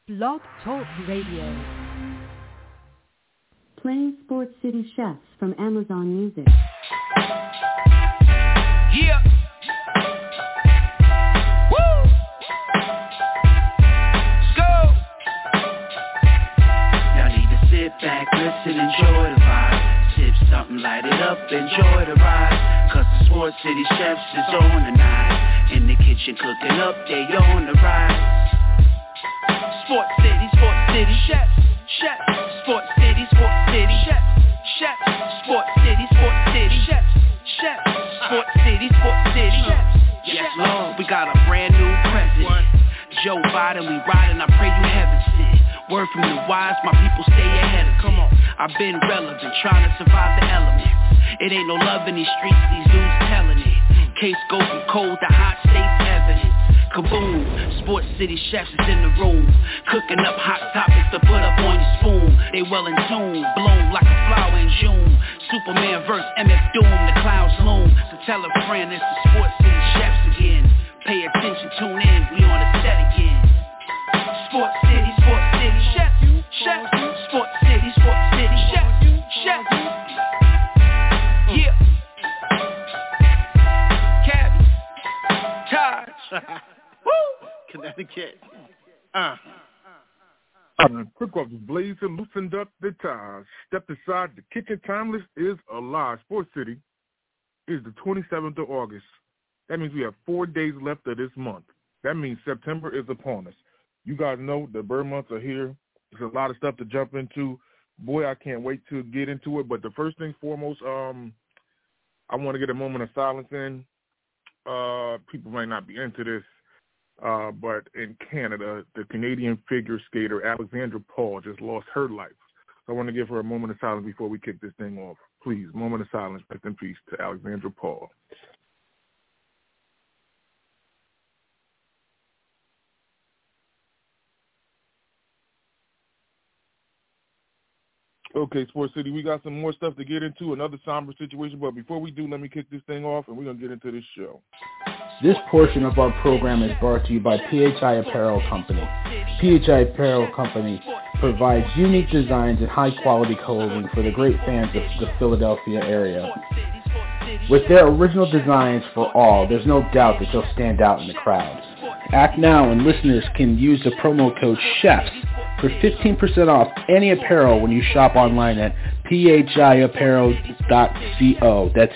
Blog Talk Radio. Playing Sports City Chefs from Amazon Music. Yeah. Woo. Let's go. Y'all need to sit back, listen, enjoy the vibe. Sip something, light it up, enjoy the ride. Cause the Sports City Chefs is on tonight. In the kitchen cooking up, they on the rise. Sports City Chefs, Chefs. Sports City Chefs, Chefs. Sports City Chefs, Chefs. Sports City Chefs. Yes, Lord, we got a brand new president. Joe Biden, we riding, I pray you heaven sent. Word from the wise, my people stay ahead of. Come on, I've been relevant, trying to survive the elements. It ain't no love in these streets, these dudes telling it. Case go from cold to hot, states evidence. Kaboom, Sports City Chefs is in the room. Cooking up hot topics to put up on your spoon. They well in tune, bloom like a flower in June. Superman verse MF Doom, the clouds loom. So tell a friend it's the Sports City Chefs again. Pay attention, tune in, we on the set again. Sports City Chefs, Chefs. Sports City Chefs, Chefs. Yeah. Cabby, Taj. Woo! Connecticut. Quick off the blaze and loosened up the ties. Stepped aside, the kitchen timeless is alive. Sports City is the 27th of August. That means we have 4 days left of this month. That means September is upon us. You guys know the bird months are here. There's a lot of stuff to jump into. Boy, I can't wait to get into it. But the first thing foremost, I want to get a moment of silence in. People might not be into this. But in Canada, the Canadian figure skater Alexandra Paul just lost her life. So I want to give her a moment of silence before we kick this thing off. Please, moment of silence, rest in peace to Alexandra Paul. Okay, Sports City, we got some more stuff to get into, another somber situation. But before we do, let me kick this thing off, and we're going to get into this show. This portion of our program is brought to you by PHI Apparel Company. PHI Apparel Company provides unique designs and high-quality clothing for the great fans of the Philadelphia area. With their original designs for all, there's no doubt that they'll stand out in the crowd. Act now, and listeners can use the promo code CHEFS for 15% off any apparel when you shop online at phiapparel.co. That's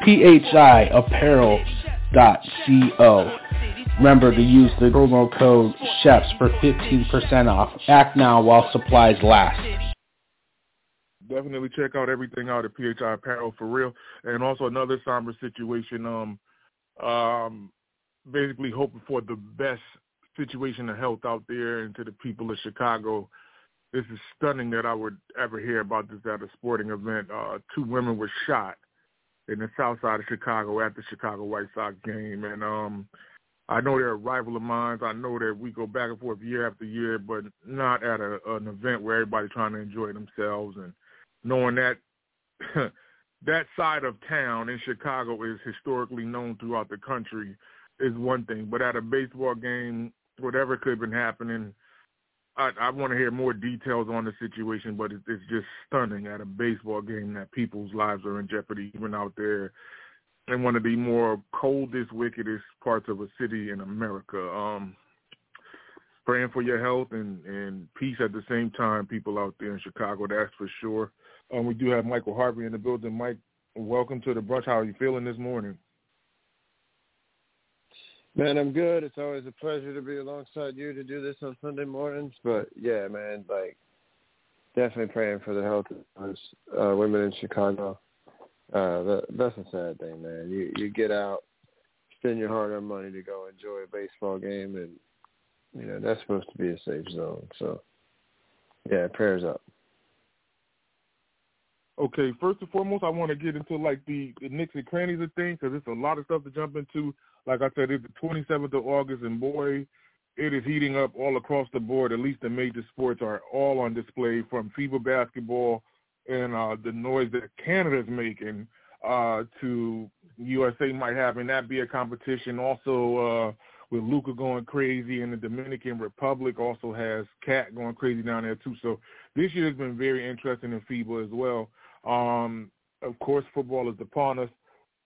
phiapparel.co. Remember to use the promo code CHEFS for 15% off. Act now while supplies last. Definitely check out everything out at PHI Apparel for real. And also another somber situation, basically hoping for the best situation of health out there and to the people of Chicago. This is stunning that I would ever hear about this at a sporting event. 2 women were shot in the south side of Chicago at the Chicago White Sox game. And I know they're a rival of mine. I know that we go back and forth year after year, but not at an event where everybody's trying to enjoy themselves. And knowing that that side of town in Chicago is historically known throughout the country is one thing. But at a baseball game, whatever could have been happening, I want to hear more details on the situation, but it's just stunning at a baseball game that people's lives are in jeopardy, even out there in one of the more coldest, wickedest parts of a city in America. Praying for your health and peace at the same time, people out there in Chicago, that's for sure. We do have Michael Harvey in the building. Mike, welcome to the brunch. How are you feeling this morning? Man, I'm good. It's always a pleasure to be alongside you to do this on Sunday mornings. But, yeah, man, definitely praying for the health of women in Chicago. That's a sad thing, man. You get out, spend your hard-earned money to go enjoy a baseball game, and, that's supposed to be a safe zone. So, yeah, prayers up. Okay, first and foremost, I want to get into, the nicks and crannies of things because there's a lot of stuff to jump into. Like I said, it's the 27th of August, and boy, it is heating up all across the board. At least the major sports are all on display, from FIBA basketball and the noise that Canada's making to USA might have, and that be a competition. Also, with Luka going crazy, and the Dominican Republic also has Cat going crazy down there too. So this year has been very interesting in FIBA as well. Of course, football is upon us.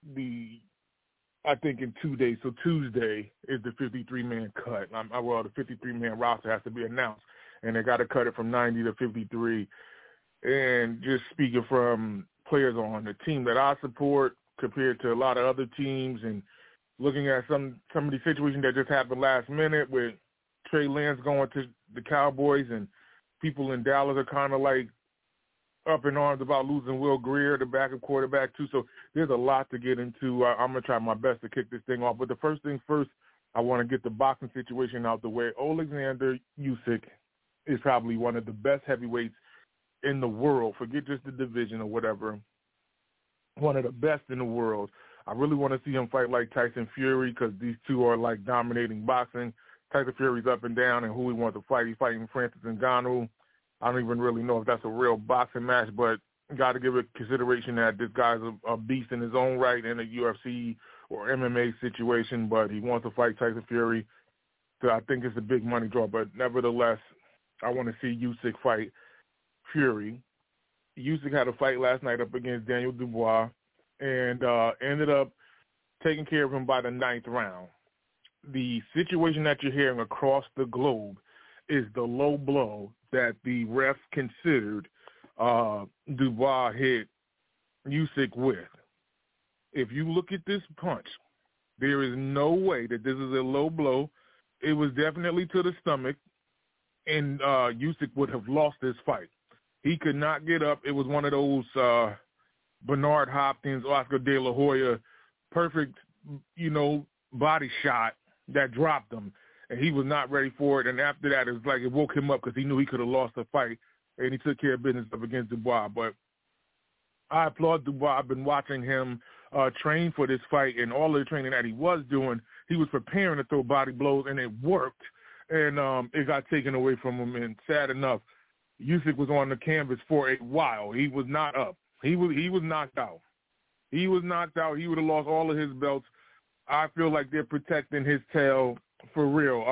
I think in 2 days, so Tuesday is the 53-man cut. The 53-man roster has to be announced, and they got to cut it from 90 to 53. And just speaking from players on the team that I support compared to a lot of other teams, and looking at some of the situations that just happened last minute with Trey Lance going to the Cowboys, and people in Dallas are kind of like up in arms about losing Will Greer, the backup quarterback, too. So there's a lot to get into. I'm going to try my best to kick this thing off. But the first thing first, I want to get the boxing situation out the way. Alexander Usyk is probably one of the best heavyweights in the world. Forget just the division or whatever. One of the best in the world. I really want to see him fight like Tyson Fury, because these two are like dominating boxing. Tyson Fury's up and down, and who he wants to fight. He's fighting Francis Ngannou. I don't even really know if that's a real boxing match, but got to give it consideration that this guy's a beast in his own right in a UFC or MMA situation, but he wants to fight Tyson Fury. So I think it's a big money draw, but nevertheless, I want to see Usyk fight Fury. Usyk had a fight last night up against Daniel Dubois and ended up taking care of him by the 9th round. The situation that you're hearing across the globe is the low blow that the refs considered Dubois hit Usyk with. If you look at this punch, there is no way that this is a low blow. It was definitely to the stomach, and Usyk would have lost this fight. He could not get up. It was one of those Bernard Hopkins, Oscar De La Hoya, perfect, body shot that dropped him. And he was not ready for it. And after that, it was like it woke him up because he knew he could have lost the fight, and he took care of business up against Dubois. But I applaud Dubois. I've been watching him train for this fight, and all of the training that he was doing, he was preparing to throw body blows, and it worked. And it got taken away from him. And sad enough, Usyk was on the canvas for a while. He was not up. He was knocked out. He was knocked out. He would have lost all of his belts. I feel like they're protecting his tail for real.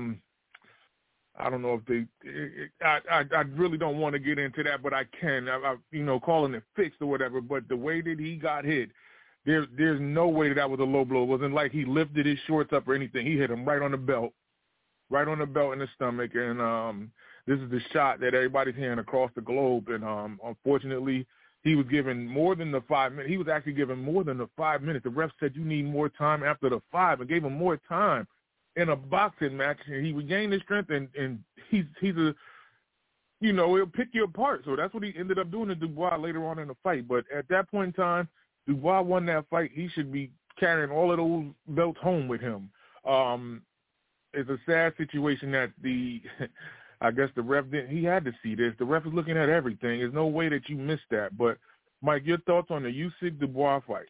I don't know if I really don't want to get into that, but I can. Calling it fixed or whatever. But the way that he got hit, there's no way that was a low blow. It wasn't like he lifted his shorts up or anything. He hit him right on the belt in the stomach. And this is the shot that everybody's hearing across the globe. And unfortunately, he was given more than the 5 minutes. He was actually given more than the 5 minutes. The ref said you need more time after the 5 and gave him more time in a boxing match. And he regained his strength, and he's a, he'll pick you apart. So that's what he ended up doing to Dubois later on in the fight. But at that point in time, Dubois won that fight. He should be carrying all of those belts home with him. It's a sad situation that I guess the ref didn't. He had to see this. The ref is looking at everything. There's no way that you missed that. But, Mike, your thoughts on the Usyk-Dubois fight?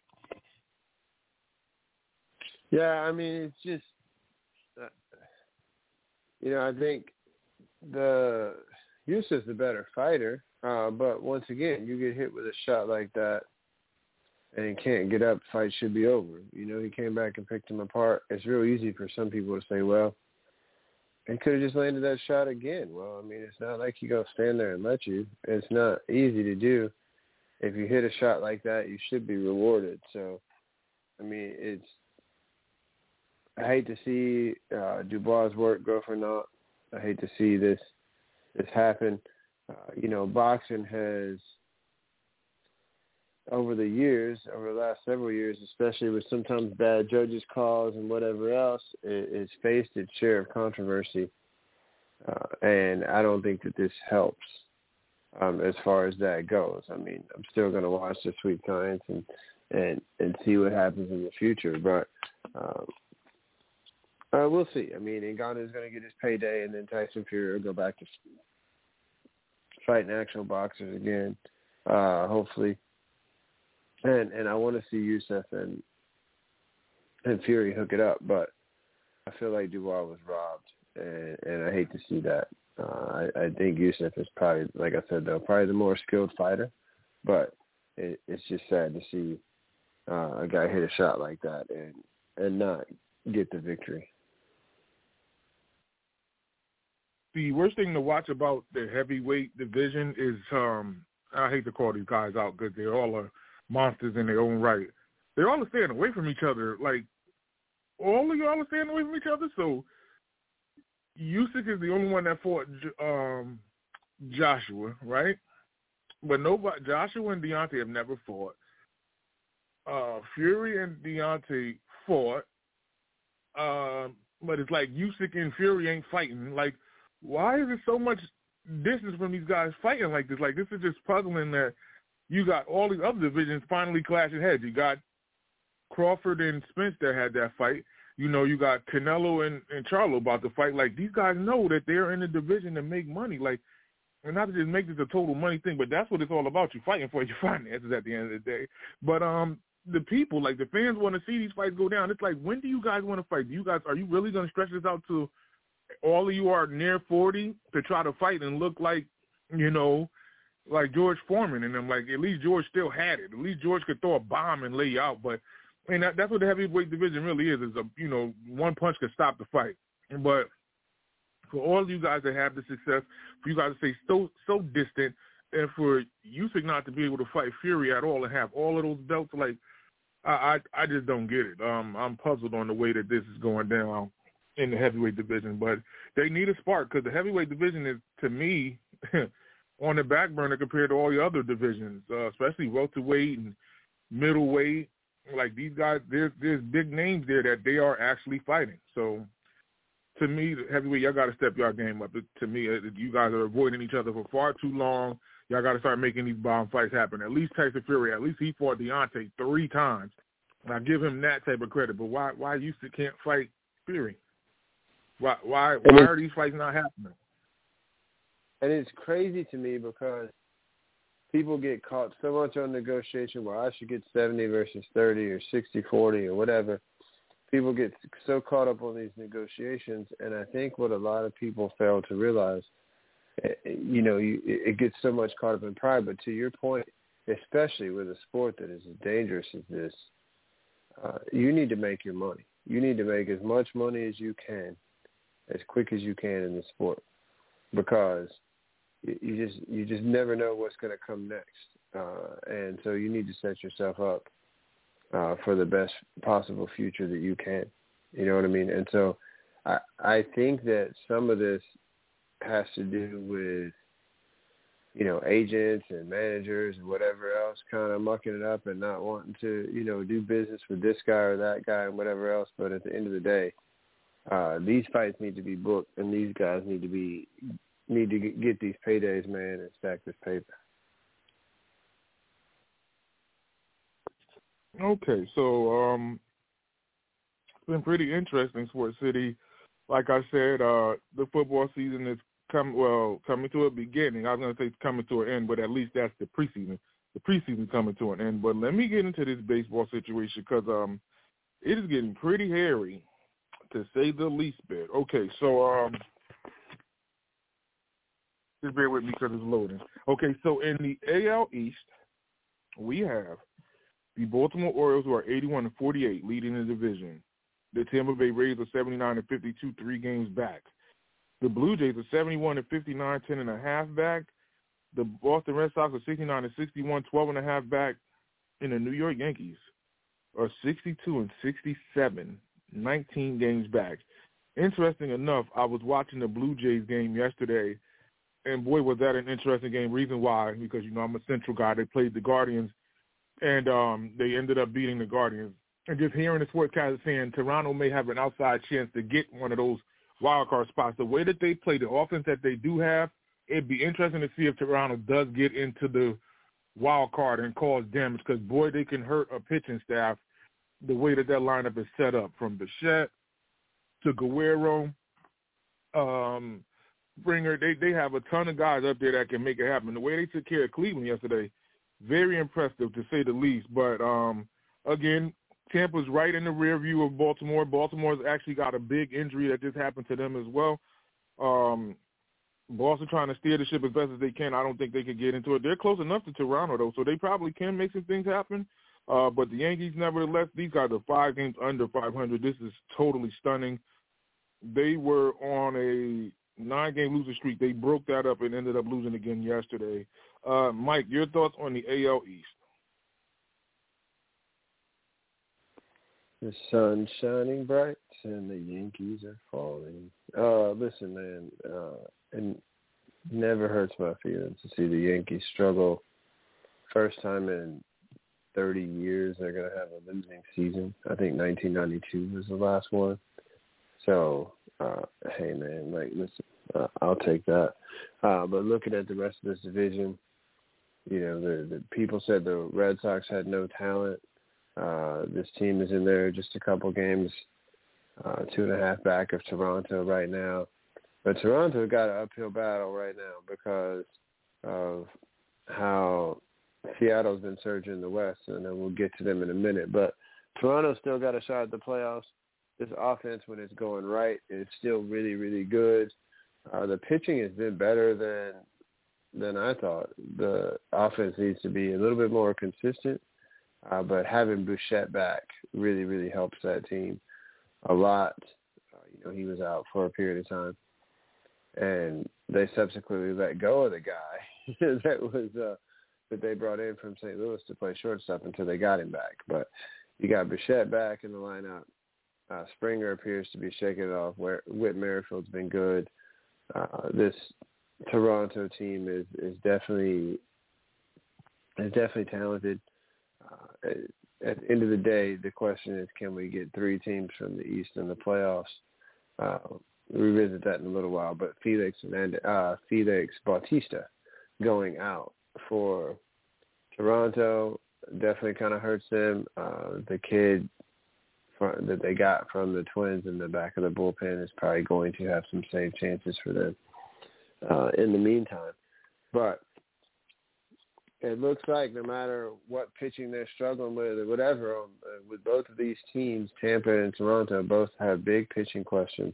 Yeah, I mean, it's just, I think the Usyk's the better fighter. But once again, you get hit with a shot like that and can't get up, fight should be over. He came back and picked him apart. It's real easy for some people to say, well, he could have just landed that shot again. Well, I mean, it's not like he's going to stand there and let you. It's not easy to do. If you hit a shot like that, you should be rewarded. So, I mean, I hate to see Dubois' work go for naught. I hate to see this happen. Boxing has, over the last several years, especially with sometimes bad judges' calls and whatever else, it's faced its share of controversy. And I don't think that this helps as far as that goes. I mean, I'm still going to watch the Sweet Science and see what happens in the future. But we'll see. I mean, Ngannou's going to get his payday, and then Tyson Fury will go back to fighting actual boxers again, hopefully. And I want to see Youssef and Fury hook it up, but I feel like Dubois was robbed, and I hate to see that. I think Youssef is probably, like I said, though, probably the more skilled fighter, but it's just sad to see a guy hit a shot like that and not get the victory. the worst thing to watch about the heavyweight division is I hate to call these guys out because they're all monsters in their own right. They're all staying away from each other. Like, all of y'all are staying away from each other. So Usyk is the only one that fought Joshua, right? But nobody, Joshua and Deontay have never fought. Fury and Deontay fought. But it's like Usyk and Fury ain't fighting. Like, why is there so much distance from these guys fighting like this? Like, this is just puzzling that you got all these other divisions finally clashing heads. You got Crawford and Spence that had that fight. You know, you got Canelo and Charlo about to fight. Like, these guys know that they're in the division to make money. Like, and not to just make this a total money thing, but that's what it's all about. You're fighting for your finances at the end of the day. But the people, like the fans, want to see these fights go down. It's like, when do you guys want to fight? Are you really going to stretch this out to all of you are near 40 to try to fight and look like, you know, like George Foreman and them? Like, at least George still had it. At least George could throw a bomb and lay you out. But and that's what the heavyweight division really is one punch could stop the fight. But for all of you guys that have the success, for you guys to stay so distant, and for Usyk not to be able to fight Fury at all and have all of those belts, like, I just don't get it. I'm puzzled on the way that this is going down in the heavyweight division. But they need a spark because the heavyweight division is, to me, on the back burner compared to all the other divisions, especially welterweight and middleweight. Like, these guys, there's big names there that they are actually fighting. So, to me, the heavyweight, y'all got to step your game up. To me, you guys are avoiding each other for far too long. Y'all got to start making these bomb fights happen. At least Tyson Fury, at least he fought Deontay 3 times. And I give him that type of credit. But why Usyk can't fight Fury? Why are these fights not happening? And it's crazy to me because people get caught so much on negotiation where I should get 70 versus 30 or 60-40 or whatever. People get so caught up on these negotiations, and I think what a lot of people fail to realize, it gets so much caught up in pride. But to your point, especially with a sport that is as dangerous as this, you need to make your money. You need to make as much money as you can, as quick as you can in the sport, because you just never know what's going to come next, and so you need to set yourself up for the best possible future that you can. You know what I mean? And so I think that some of this has to do with, agents and managers and whatever else kind of mucking it up and not wanting to, do business with this guy or that guy and whatever else. But at the end of the day, these fights need to be booked, and these guys need to get these paydays, man, and stack this paper. Okay, so it's been pretty interesting, Sports City. Like I said, the football season is coming to a beginning. I was going to say it's coming to an end, but at least that's the preseason. The preseason coming to an end. But let me get into this baseball situation because it is getting pretty hairy, to say the least bit. Okay, so just bear with me because it's loading. Okay, so in the AL East, we have the Baltimore Orioles, who are 81-48, leading the division. The Tampa Bay Rays are 79-52, 3 games back. The Blue Jays are 71-59, 10.5 back. The Boston Red Sox are 69-61, 12.5 back. And the New York Yankees are 62-67, 19 games back. Interesting enough, I was watching the Blue Jays game yesterday, and boy, was that an interesting game. Reason why, because, I'm a Central guy. They played the Guardians, and they ended up beating the Guardians. And just hearing the sportscaster saying Toronto may have an outside chance to get one of those wild card spots. The way that they play, the offense that they do have, it'd be interesting to see if Toronto does get into the wild card and cause damage, because, boy, they can hurt a pitching staff the way that lineup is set up, from Bichette to Guerrero, Springer. They have a ton of guys up there that can make it happen. The way they took care of Cleveland yesterday, very impressive, to say the least. But, again, Tampa's right in the rear view of Baltimore. Baltimore's actually got a big injury that just happened to them as well. Boston trying to steer the ship as best as they can. I don't think they could get into it. They're close enough to Toronto, though, so they probably can make some things happen. But the Yankees, nevertheless, these guys are 5 games under 500. This is totally stunning. They were on a 9-game losing streak. They broke that up and ended up losing again yesterday. Mike, your thoughts on the AL East? The sun's shining bright and the Yankees are falling. Listen, man, it never hurts my feelings to see the Yankees struggle. First time in 30 years they're going to have a losing season. I think 1992 was the last one. So, hey, man, like, listen, I'll take that. But looking at the rest of this division, you know, the people said the Red Sox had no talent. This team is in there just a couple games, 2.5 back of Toronto right now. But Toronto got an uphill battle right now because of how Seattle's been surging in the West, and then we'll get to them in a minute. But Toronto's still got a shot at the playoffs. This offense, when it's going right, is still really, really good. The pitching has been better than I thought. The offense needs to be a little bit more consistent, but having Bichette back really, really helps that team a lot. You know, he was out for a period of time, and they subsequently let go of the guy that they brought in from St. Louis to play shortstop until they got him back. But you got Bichette back in the lineup. Springer appears to be shaking it off. Whit Merrifield's been good. This Toronto team is definitely talented. At the end of the day, the question is, can we get 3 teams from the East in the playoffs? We'll revisit that in a little while. But Felix Bautista going out for Toronto definitely kind of hurts them. The kid that they got from the Twins in the back of the bullpen is probably going to have some save chances for them in the meantime. But it looks like no matter what pitching they're struggling with or whatever, with both of these teams, Tampa and Toronto both have big pitching questions.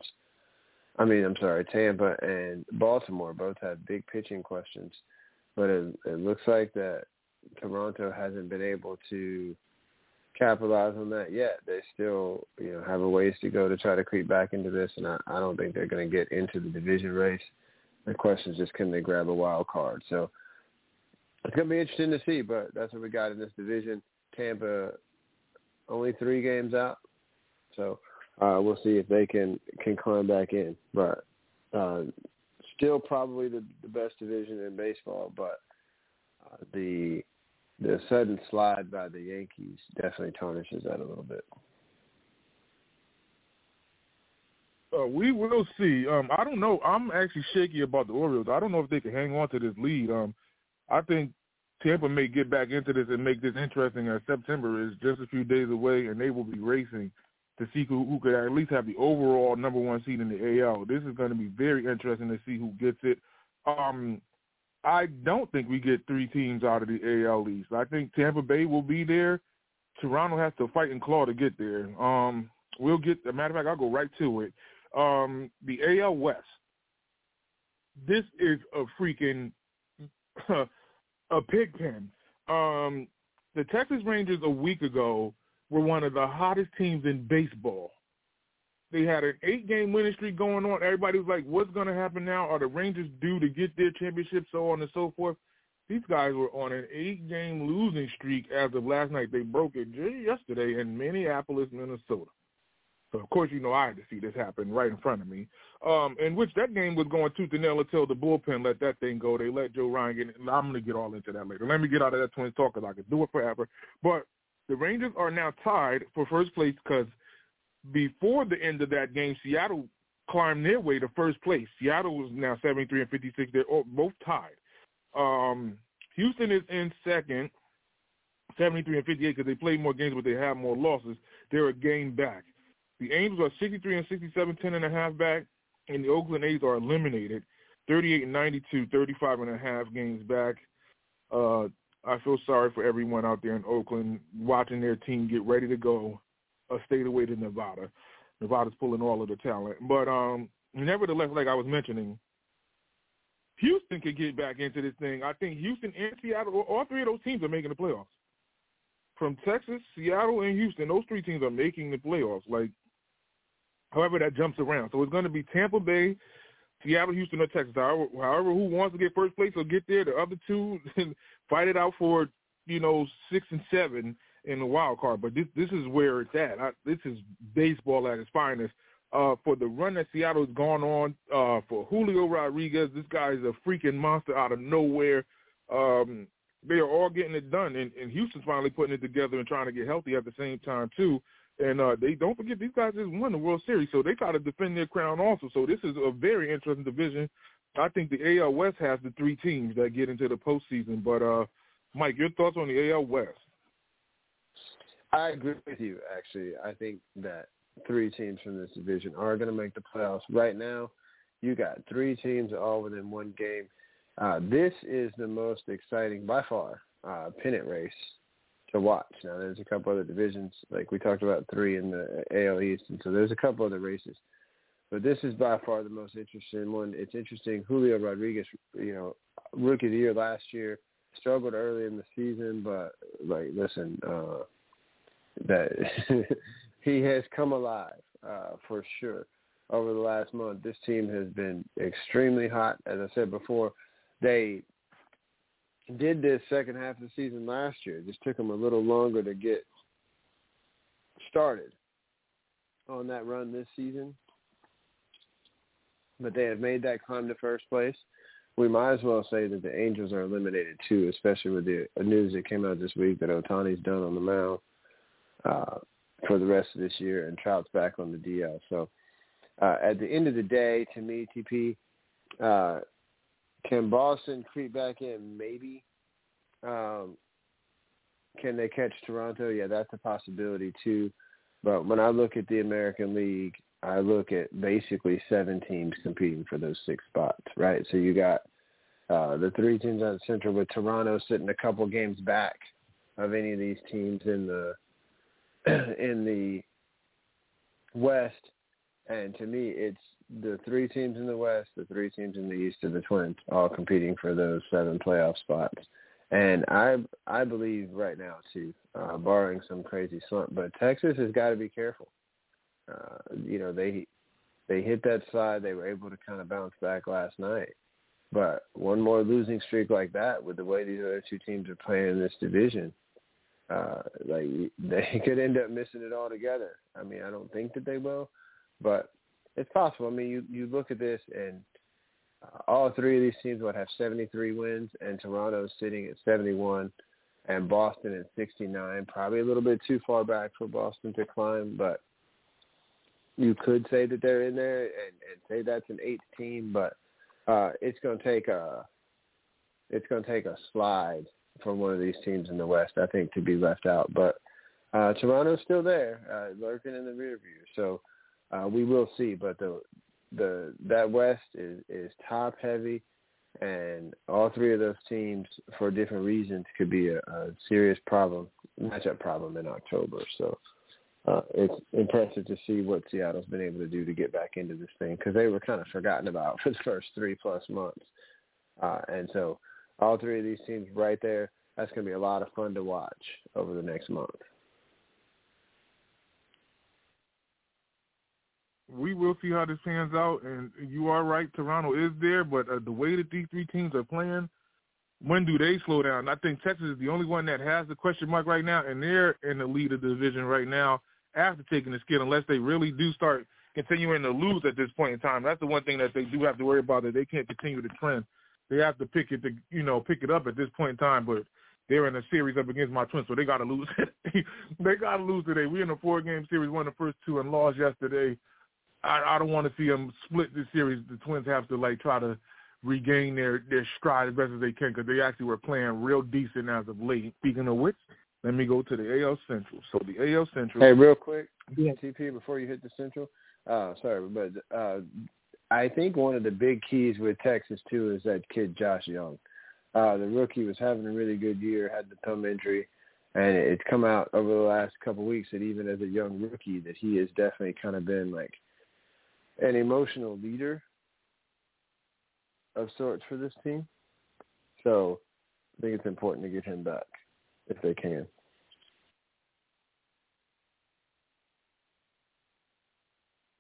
Tampa and Baltimore both have big pitching questions. But it looks like that Toronto hasn't been able to capitalize on that yet. They still, have a ways to go to try to creep back into this, and I don't think they're going to get into the division race. The question is just, can they grab a wild card? So it's going to be interesting to see, but that's what we got in this division. Tampa only 3 games out, so we'll see if they can climb back in. But still probably the best division in baseball, but the sudden slide by the Yankees definitely tarnishes that a little bit. We will see. I don't know. I'm actually shaky about the Orioles. I don't know if they can hang on to this lead. I think Tampa may get back into this and make this interesting, as September is just a few days away, and they will be racing to see who could at least have the overall number 1 seed in the AL. This is going to be very interesting to see who gets it. I don't think we get 3 teams out of the AL East. I think Tampa Bay will be there. Toronto has to fight and claw to get there. We'll get – as a matter of fact, I'll go right to it. The AL West, this is a freaking a pig pen. The Texas Rangers a week ago were one of the hottest teams in baseball. They had an 8-game winning streak going on. Everybody was like, what's going to happen now? Are the Rangers due to get their championship, so on and so forth? These guys were on an 8-game losing streak as of last night. They broke it just yesterday in Minneapolis, Minnesota. So, of course, I had to see this happen right in front of me, in which that game was going tooth and nail until the bullpen let that thing go. They let Joe Ryan get it. I'm going to get all into that later. Let me get out of that Twins talk because I could do it forever. But the Rangers are now tied for first place because before the end of that game, Seattle climbed their way to first place. Seattle was now 73-56. They're both tied. Houston is in second, 73-58, because they played more games, but they have more losses. They're a game back. The Angels are 63-67, 10.5 back, and the Oakland A's are eliminated, 38-92, 35.5 games back. I feel sorry for everyone out there in Oakland watching their team get ready to go a state away to Nevada. Nevada's pulling all of the talent. But nevertheless, like I was mentioning, Houston could get back into this thing. I think Houston and Seattle, all 3 of those teams are making the playoffs. From Texas, Seattle, and Houston, those 3 teams are making the playoffs. However that jumps around. So it's going to be Tampa Bay, Seattle, Houston, or Texas. However, who wants to get first place will get there. The other two fight it out for, 6 and 7 in the wild card. But this is where it's at. This is baseball at its finest. For the run that Seattle's gone on, for Julio Rodriguez, this guy is a freaking monster out of nowhere. They are all getting it done, and Houston's finally putting it together and trying to get healthy at the same time too. And they don't forget these guys just won the World Series, so they try to defend their crown also. So this is a very interesting division. I think the AL West has the 3 teams that get into the postseason. But Mike, your thoughts on the AL West? I agree with you. Actually, I think that 3 teams from this division are going to make the playoffs. Right now, you got 3 teams all within 1 game. This is the most exciting, by far, pennant race to watch. Now, there's a couple other divisions, like we talked about 3 in the AL East, and so there's a couple other races. But this is by far the most interesting one. It's interesting. Julio Rodriguez, rookie of the year last year, struggled early in the season, but, that he has come alive for sure. Over the last month, this team has been extremely hot. As I said before, they did this second half of the season last year. It just took them a little longer to get started on that run this season. But they have made that climb to first place. We might as well say that the Angels are eliminated too, especially with the news that came out this week that Ohtani's done on the mound for the rest of this year and Trout's back on the DL. So at the end of the day, to me, TP, can Boston creep back in? Maybe. Can they catch Toronto? Yeah, that's a possibility too. But when I look at the American League, I look at basically 7 teams competing for those 6 spots, right? So you got the 3 teams out of the Central, with Toronto sitting a couple games back of any of these teams in the West. And to me, it's the 3 teams in the West, the 3 teams in the East, and the Twins all competing for those 7 playoff spots. And I believe right now, too, barring some crazy slump, but Texas has got to be careful. They hit that slide. They were able to kind of bounce back last night. But one more losing streak like that, with the way these other 2 teams are playing in this division, they could end up missing it altogether. I mean, I don't think that they will, but it's possible. I mean, you look at this, and all 3 of these teams would have 73 wins, and Toronto's sitting at 71, and Boston at 69. Probably a little bit too far back for Boston to climb, but you could say that they're in there and say that's an 8th team, but it's going to take a slide from one of these teams in the West, I think, to be left out. But Toronto's still there, lurking in the rear view. So we will see. But that West is top heavy, and all 3 of those teams, for different reasons, could be a serious matchup problem in October. So it's impressive to see what Seattle's been able to do to get back into this thing, because they were kind of forgotten about for the first 3+ months. And so all 3 of these teams right there, that's going to be a lot of fun to watch over the next month. We will see how this pans out, and you are right, Toronto is there, but the way that these 3 teams are playing, when do they slow down? I think Texas is the only one that has the question mark right now, and they're in the lead of the division right now after taking the skid, unless they really do start continuing to lose at this point in time. That's the one thing that they do have to worry about, that they can't continue the trend. They have to pick it up at this point in time, but they're in a series up against my Twins, so they got to lose. They got to lose today. We're in a 4-game series, won the first 2 and lost yesterday. I don't want to see them split this series. The Twins have to try to regain their stride as best as they can, because they actually were playing real decent as of late. Speaking of which, let me go to the AL Central. So the AL Central. Hey, real quick, yeah. TP, before you hit the Central. Sorry, but I think one of the big keys with Texas too is that kid Josh Young. The rookie was having a really good year, had the thumb injury, and it's come out over the last couple of weeks that even as a young rookie, that he has definitely kind of been like an emotional leader of sorts for this team. So I think it's important to get him back if they can.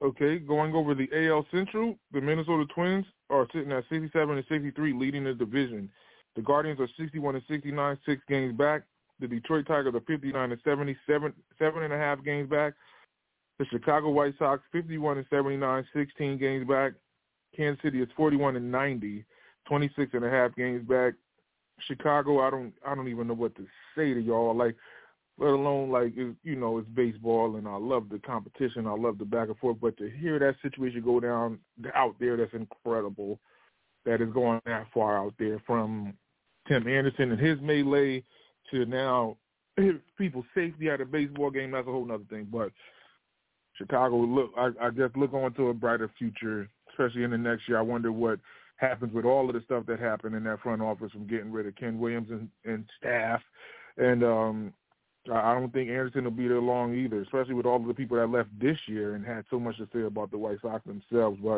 Okay, going over the AL Central, the Minnesota Twins are sitting at 67-63, leading the division. The Guardians are 61-69, 6 games back. The Detroit Tigers are 59-70, 7.5 games back. The Chicago White Sox 51-79, 16 games back. Kansas City is 41-90, 26.5 games back. Chicago, I don't even know what to say to y'all. Like, let alone like it's baseball, and I love the competition, I love the back and forth. But to hear that situation go down out there, that's incredible. That is going that far out there, from Tim Anderson and his melee to now people's safety at a baseball game. That's a whole other thing. But Chicago, I just look on to a brighter future, especially in the next year. I wonder what happens with all of the stuff that happened in that front office, from getting rid of Ken Williams and staff. And I don't think Anderson will be there long either, especially with all of the people that left this year and had so much to say about the White Sox themselves. But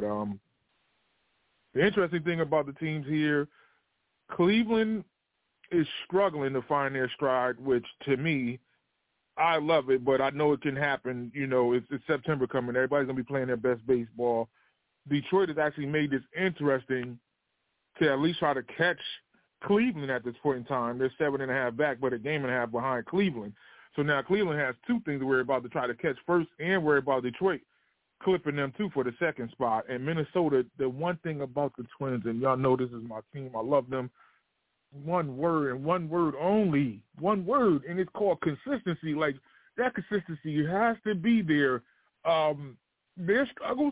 the interesting thing about the teams here, Cleveland is struggling to find their stride, which to me, I love it, but I know it can happen. It's September coming. Everybody's going to be playing their best baseball. Detroit has actually made this interesting to at least try to catch Cleveland at this point in time. They're 7.5 back, but a game and a half behind Cleveland. So now Cleveland has two things to worry about, to try to catch first, and worry about Detroit clipping them too for the second spot. And Minnesota, the one thing about the Twins, and y'all know this is my team, I love them, one word and one word only, one word, and it's called consistency. Like, that consistency has to be there. Their struggles,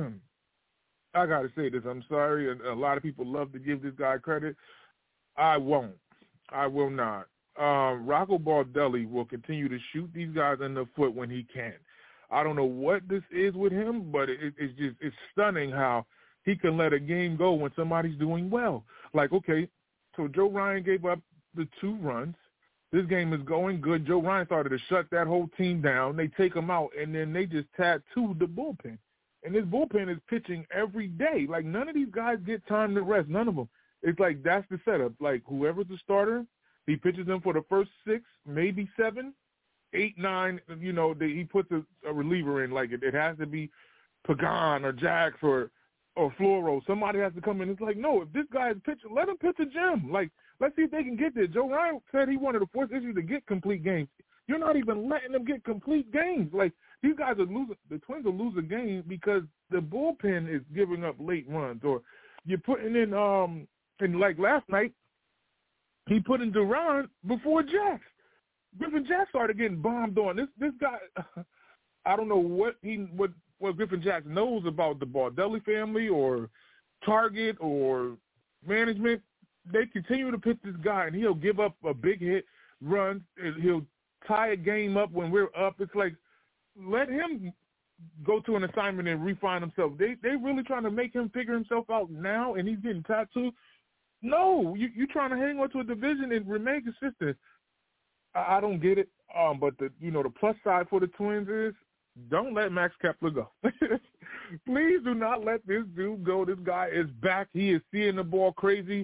I got to say this, I'm sorry, and a lot of people love to give this guy credit. I won't. I will not. Rocco Baldelli will continue to shoot these guys in the foot when he can. I don't know what this is with him, but it's stunning how he can let a game go when somebody's doing well. Like, okay, so Joe Ryan gave up the 2 runs. This game is going good. Joe Ryan started to shut that whole team down. They take him out, and then they just tattooed the bullpen. And this bullpen is pitching every day. Like, none of these guys get time to rest, none of them. It's like that's the setup. Like, whoever's the starter, he pitches them for the first 6, maybe 7, 8, 9. He puts a reliever in. Like, it has to be Pagan or Jax or Floro. Somebody has to come in. It's like, no, if this guy is pitching, let him pitch a gem. Like, let's see if they can get there. Joe Ryan said he wanted to force issues to get complete games. You're not even letting them get complete games. Like, these guys are losing. The Twins will lose a game because the bullpen is giving up late runs, or you're putting in and like last night, he put in Duran before Jax. Griffin Jax started getting bombed on. This guy, I don't know what Griffin Jax knows about the Baldelli family or Target or management. They continue to pitch this guy, and he'll give up a big hit, run, and he'll tie a game up when we're up. It's like, let him go to an assignment and refine himself. They really trying to make him figure himself out now, and he's getting tattooed. No, you trying to hang on to a division and remain consistent. I don't get it. But the plus side for the Twins is, don't let Max Kepler go. Please do not let this dude go. This guy is back. He is seeing the ball crazy.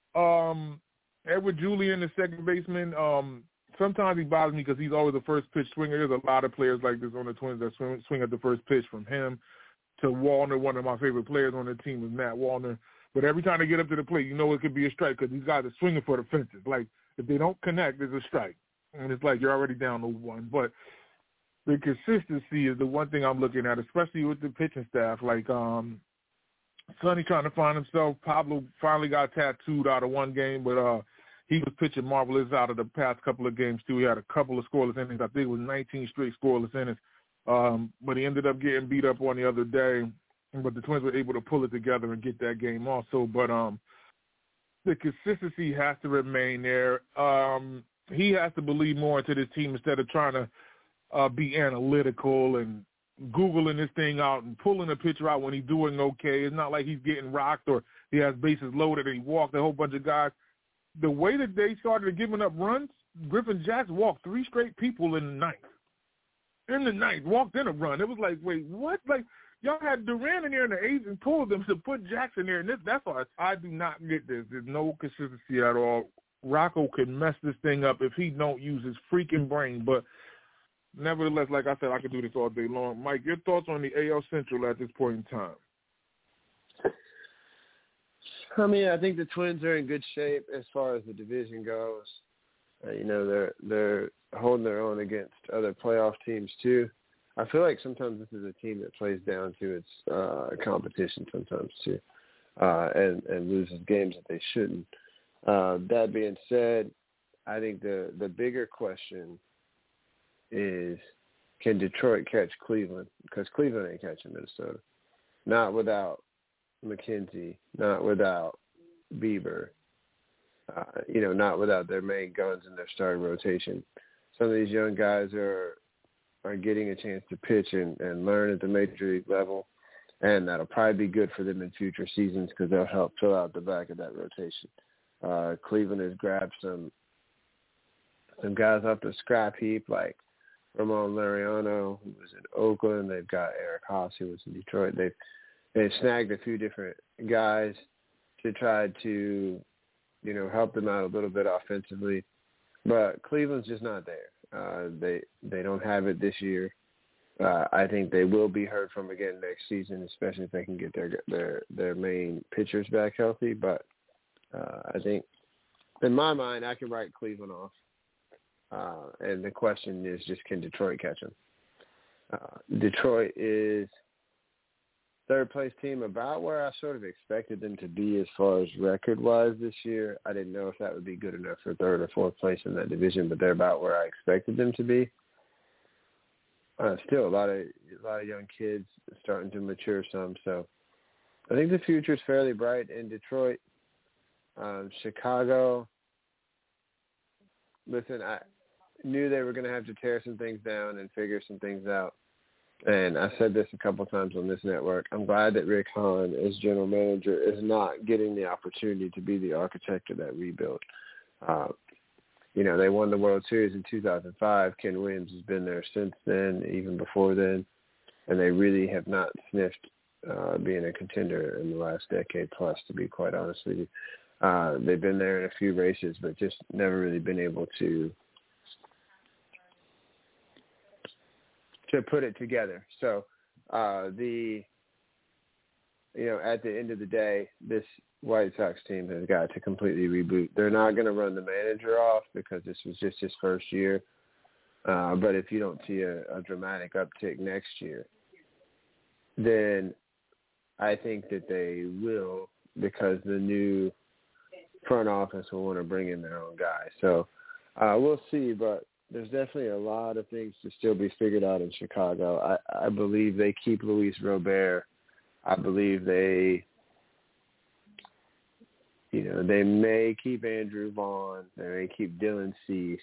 Edward Julian, the second baseman, sometimes he bothers me because he's always a first pitch swinger. There's a lot of players like this on the Twins that swing at the first pitch, from him to Wallner. One of my favorite players on the team is Matt Wallner. But every time they get up to the plate, it could be a strike because these guys are swinging for the fences. Like, if they don't connect, it's a strike. And it's like you're already down to 1. But the consistency is the one thing I'm looking at, especially with the pitching staff. Like, Sonny trying to find himself. Pablo finally got tattooed out of one game, but he was pitching marvelous out of the past couple of games, too. He had a couple of scoreless innings. I think it was 19 straight scoreless innings. But he ended up getting beat up on the other day. But the Twins were able to pull it together and get that game also. But the consistency has to remain there. He has to believe more into this team instead of trying to be analytical and Googling this thing out and pulling a pitcher out when he's doing okay. It's not like he's getting rocked or he has bases loaded and he walked a whole bunch of guys. The way that they started giving up runs, Griffin Jax walked 3 straight people in the ninth. In the ninth, walked in a run. It was like, wait, what? Like, y'all had Duran in there in the 8th and pulled them to put Jackson there. And that's why I do not get this. There's no consistency at all. Rocco could mess this thing up if he don't use his freaking brain. But nevertheless, like I said, I could do this all day long. Mike, your thoughts on the AL Central at this point in time? I mean, I think the Twins are in good shape as far as the division goes. They're holding their own against other playoff teams too. I feel like sometimes this is a team that plays down to its competition sometimes too, and loses games that they shouldn't. That being said, I think the bigger question is, can Detroit catch Cleveland? Because Cleveland ain't catching Minnesota. Not without McKenzie, not without Bieber, not without their main guns in their starting rotation. Some of these young guys are getting a chance to pitch and learn at the major league level, and that'll probably be good for them in future seasons because they'll help fill out the back of that rotation. Cleveland has grabbed some guys off the scrap heap like Ramon Laureano, who was in Oakland. They've got Eric Haas, who was in Detroit. They've snagged a few different guys to try to, help them out a little bit offensively. But Cleveland's just not there. They don't have it this year. I think they will be heard from again next season, especially if they can get their main pitchers back healthy. But I think, in my mind, I can write Cleveland off. And the question is just, can Detroit catch them? Detroit is third-place team, about where I sort of expected them to be as far as record-wise this year. I didn't know if that would be good enough for third or fourth place in that division, but they're about where I expected them to be. Still, a lot of young kids starting to mature some, so I think the future is fairly bright in Detroit. Chicago, listen, I knew they were going to have to tear some things down and figure some things out. And I said this a couple times on this network. I'm glad that Rick Hahn, as general manager, is not getting the opportunity to be the architect of that rebuild. They won the World Series in 2005. Ken Williams has been there since then, even before then. And they really have not sniffed being a contender in the last decade plus, to be quite honest with you. They've been there in a few races, but just never really been able to put it together. So at the end of the day, this White Sox team has got to completely reboot. They're not going to run the manager off because this was just his first year. But if you don't see a dramatic uptick next year, then I think that they will, because the new front office will want to bring in their own guy. So we'll see, but there's definitely a lot of things to still be figured out in Chicago. I believe they keep Luis Robert. I believe they may keep Andrew Vaughn. They may keep Dylan Cease.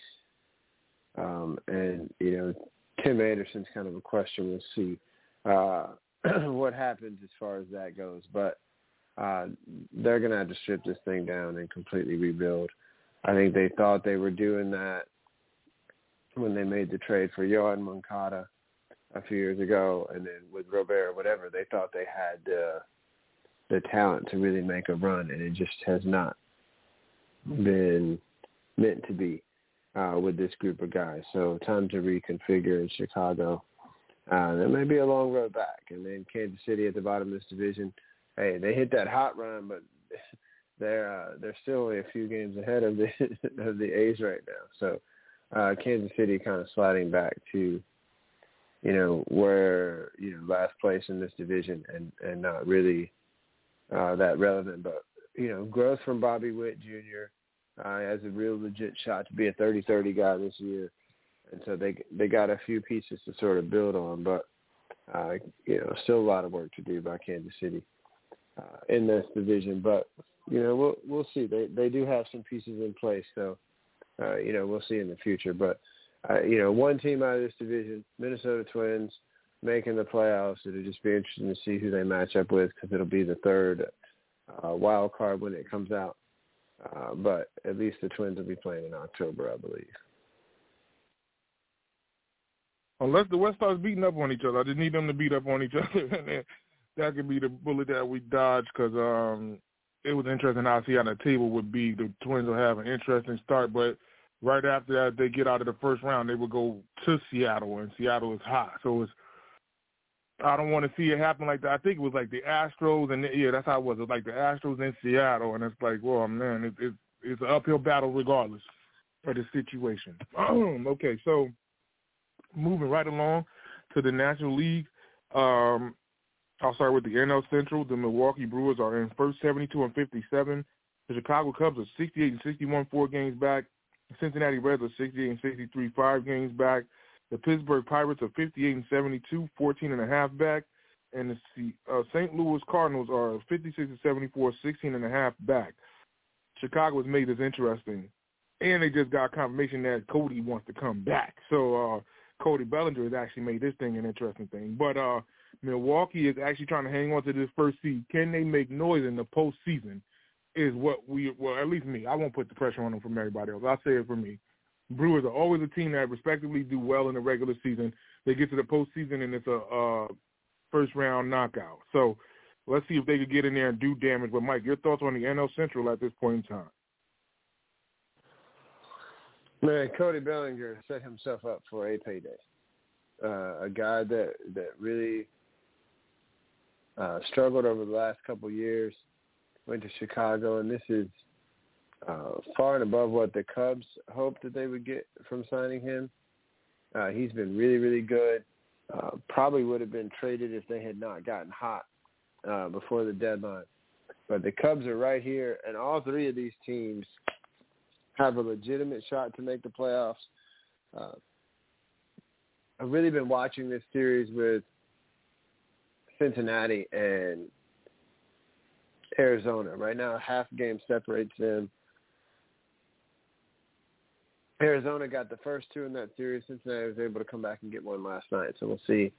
And Tim Anderson's kind of a question. We'll see what happens as far as that goes. But they're going to have to strip this thing down and completely rebuild. I think they thought they were doing that when they made the trade for Yohan Moncada a few years ago, and then with Robert or whatever, they thought they had the talent to really make a run, and it just has not been meant to be with this group of guys. So time to reconfigure in Chicago. That may be a long road back. And then Kansas City at the bottom of this division, hey, they hit that hot run, but they're still only a few games ahead of the A's right now. So Kansas City kind of sliding back to, where, last place in this division and not really that relevant. But, growth from Bobby Witt Jr. Has a real legit shot to be a 30-30 guy this year. And so they got a few pieces to sort of build on. But, still a lot of work to do by Kansas City in this division. But, we'll see. They do have some pieces in place. So, we'll see in the future. But, one team out of this division, Minnesota Twins, making the playoffs. It'll just be interesting to see who they match up with because it'll be the third wild card when it comes out. But at least the Twins will be playing in October, I believe. Unless the West starts beating up on each other. I just need them to beat up on each other. And that could be the bullet that we dodge because it was interesting how I see how the table would be. The Twins will have an interesting start, but right after that, they get out of the first round, they would go to Seattle, and Seattle is hot. So I don't want to see it happen like that. I think it was like the Astros, and that's how it was. It was like the Astros in Seattle, and it's like, well, man, it's an uphill battle regardless of the situation. Okay, so moving right along to the National League. I'll start with the NL Central. The Milwaukee Brewers are in first, 72-57. The Chicago Cubs are 68-61, 4 games back. The Cincinnati Reds are 68-63, 5 games back. The Pittsburgh Pirates are 58-72, 14.5 back. And the St. Louis Cardinals are 56-74, 16.5 back. Chicago has made this interesting. And they just got confirmation that Cody wants to come back. So Cody Bellinger has actually made this thing an interesting thing. But Milwaukee is actually trying to hang on to this first seed. Can they make noise in the postseason is what at least me. I won't put the pressure on them from everybody else. I'll say it for me. Brewers are always a team that respectively do well in the regular season. They get to the postseason, and it's a first-round knockout. So let's see if they could get in there and do damage. But, Mike, your thoughts on the NL Central at this point in time? Man, Cody Bellinger set himself up for a payday. A guy that really struggled over the last couple of years, went to Chicago, and this is far and above what the Cubs hoped that they would get from signing him. He's been really, really good. Probably would have been traded if they had not gotten hot before the deadline. But the Cubs are right here, and all three of these teams have a legitimate shot to make the playoffs. I've really been watching this series with Cincinnati and Arizona. Right now, half a game separates them. Arizona got the first two in that series. Cincinnati was able to come back and get one last night. So we'll see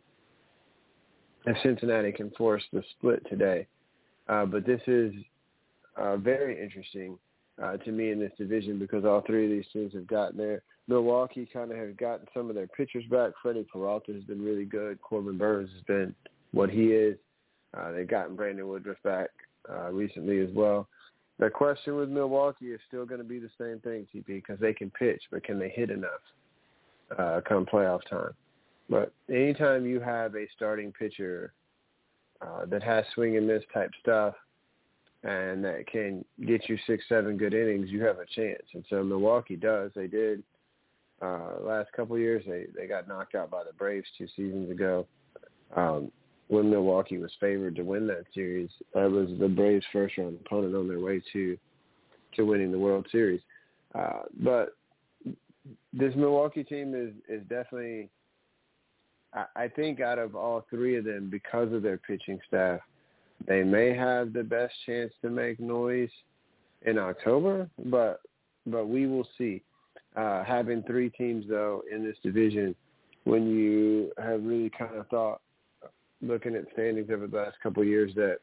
if Cincinnati can force the split today. But this is very interesting to me in this division because all three of these teams have gotten there. Milwaukee kind of has gotten some of their pitchers back. Freddie Peralta has been really good. Corbin Burns has been what he is. They've gotten Brandon Woodruff back recently as well. The question with Milwaukee is still going to be the same thing, TP, because they can pitch, but can they hit enough come playoff time? But anytime you have a starting pitcher that has swing and miss type stuff and that can get you 6-7 good innings, you have a chance. And so Milwaukee does. They did last couple of years. They got knocked out by the Braves 2 seasons ago. When Milwaukee was favored to win that series, that was the Braves' first-round opponent on their way to winning the World Series. But this Milwaukee team is definitely, I think, out of all three of them, because of their pitching staff, they may have the best chance to make noise in October, but we will see. Having three teams, though, in this division, when you have really kind of thought, looking at standings over the last couple of years, that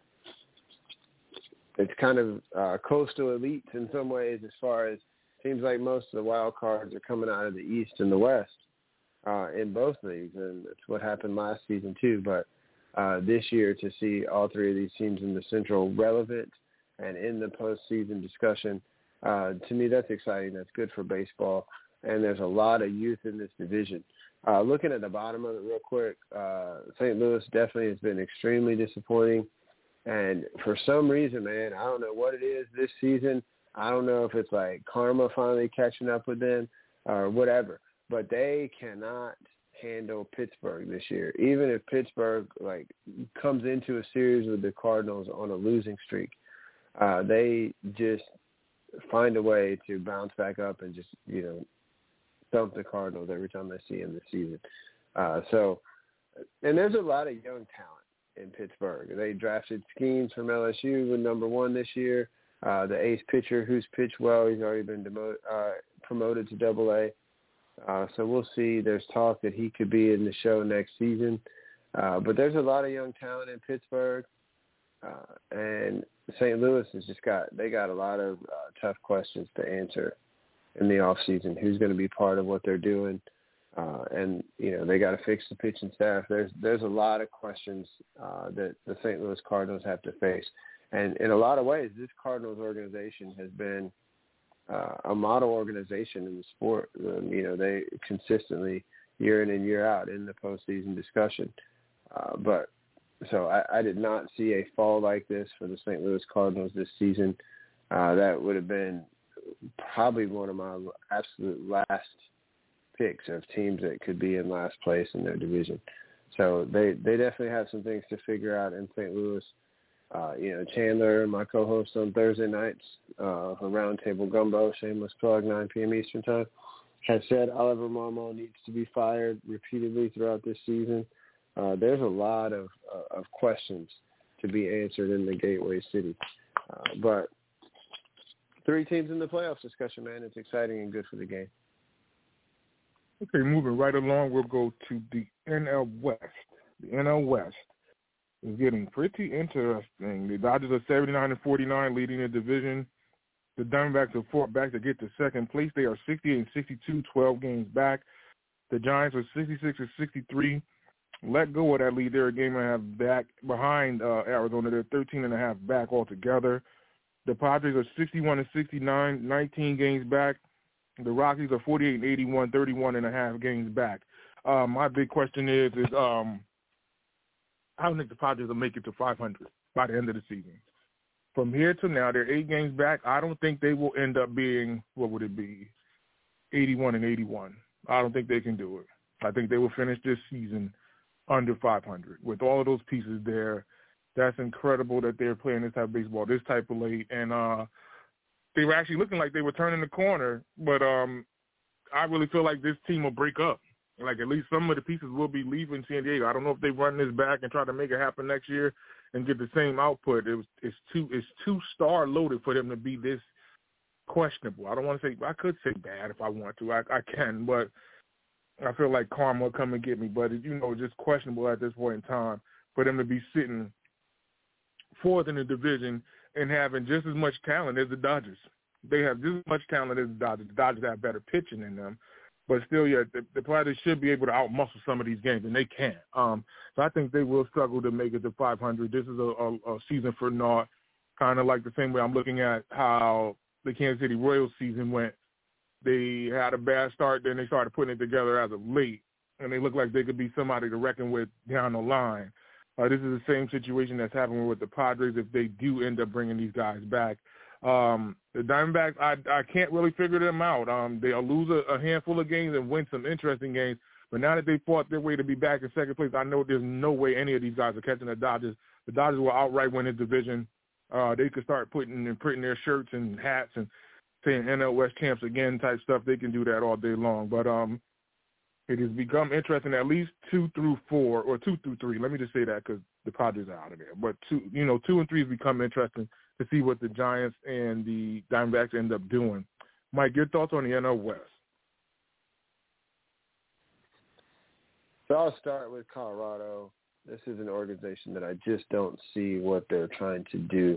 it's kind of coastal elites in some ways, as far as seems like most of the wild cards are coming out of the East and the West in both leagues, and that's what happened last season too. But this year, to see all three of these teams in the Central relevant and in the postseason discussion, to me, that's exciting. That's good for baseball, and there's a lot of youth in this division. Looking at the bottom of it real quick, St. Louis definitely has been extremely disappointing. And for some reason, man, I don't know what it is this season. I don't know if it's like karma finally catching up with them or whatever. But they cannot handle Pittsburgh this year. Even if Pittsburgh comes into a series with the Cardinals on a losing streak, they just find a way to bounce back up and just, dump the Cardinals every time they see them this season. And there's a lot of young talent in Pittsburgh. They drafted Skeens from LSU with number 1 this year. The ace pitcher who's pitched well, he's already been promoted to AA. So we'll see. There's talk that he could be in the show next season. But there's a lot of young talent in Pittsburgh. And St. Louis has they got a lot of tough questions to answer in the offseason. Who's going to be part of what they're doing? And they got to fix the pitching staff. There's a lot of questions that the St. Louis Cardinals have to face. And in a lot of ways, this Cardinals organization has been a model organization in the sport. They consistently, year in and year out, in the postseason discussion. So I did not see a fall like this for the St. Louis Cardinals this season. That would have been probably one of my absolute last picks of teams that could be in last place in their division. So they definitely have some things to figure out in St. Louis. Chandler, my co-host on Thursday nights for Roundtable Gumbo, shameless plug, 9 p.m. Eastern Time, has said Oliver Marmol needs to be fired repeatedly throughout this season. There's a lot of questions to be answered in the Gateway City. But 3 teams in the playoffs discussion, man. It's exciting and good for the game. Okay, moving right along, we'll go to the NL West. The NL West is getting pretty interesting. The Dodgers are 79-49, leading the division. The Diamondbacks are 4 back to get to second place. They are 68-62, 12 games back. The Giants are 66-63. Let go of that lead. They're a game and a half back behind Arizona. They're 13.5 back altogether. The Padres are 61-69, 19 games back. The Rockies are 48-81, 31.5 games back. My big question is I don't think the Padres will make it to 500 by the end of the season. From here to now, they're 8 games back. I don't think they will end up being, 81-81. I don't think they can do it. I think they will finish this season under 500. With all of those pieces there, that's incredible that they're playing this type of baseball this type of late. And they were actually looking like they were turning the corner, but I really feel like this team will break up. Like at least some of the pieces will be leaving San Diego. I don't know if they run this back and try to make it happen next year and get the same output. It's too star loaded for them to be this questionable. I don't want to say, I could say bad if I want to. I can, but I feel like karma will come and get me. But just questionable at this point in time for them to be sitting 4th in the division and having just as much talent as the Dodgers. They have just as much talent as the Dodgers. The Dodgers have better pitching than them. But still, the Padres should be able to outmuscle some of these games, and they can't. So I think they will struggle to make it to 500. This is a season for naught, kind of like the same way I'm looking at how the Kansas City Royals season went. They had a bad start, then they started putting it together as of late, and they look like they could be somebody to reckon with down the line. This is the same situation that's happening with the Padres if they do end up bringing these guys back. The Diamondbacks, I can't really figure them out. They'll lose a handful of games and win some interesting games. But now that they fought their way to be back in second place, I know there's no way any of these guys are catching the Dodgers. The Dodgers will outright win the division. They could start putting and printing their shirts and hats and saying NL West champs again type stuff. They can do that all day long. But it has become interesting at least 2 through 4 or 2 through 3. Let me just say that because the Padres are out of there. But 2 and 3 has become interesting to see what the Giants and the Diamondbacks end up doing. Mike, your thoughts on the NL West? So I'll start with Colorado. This is an organization that I just don't see what they're trying to do.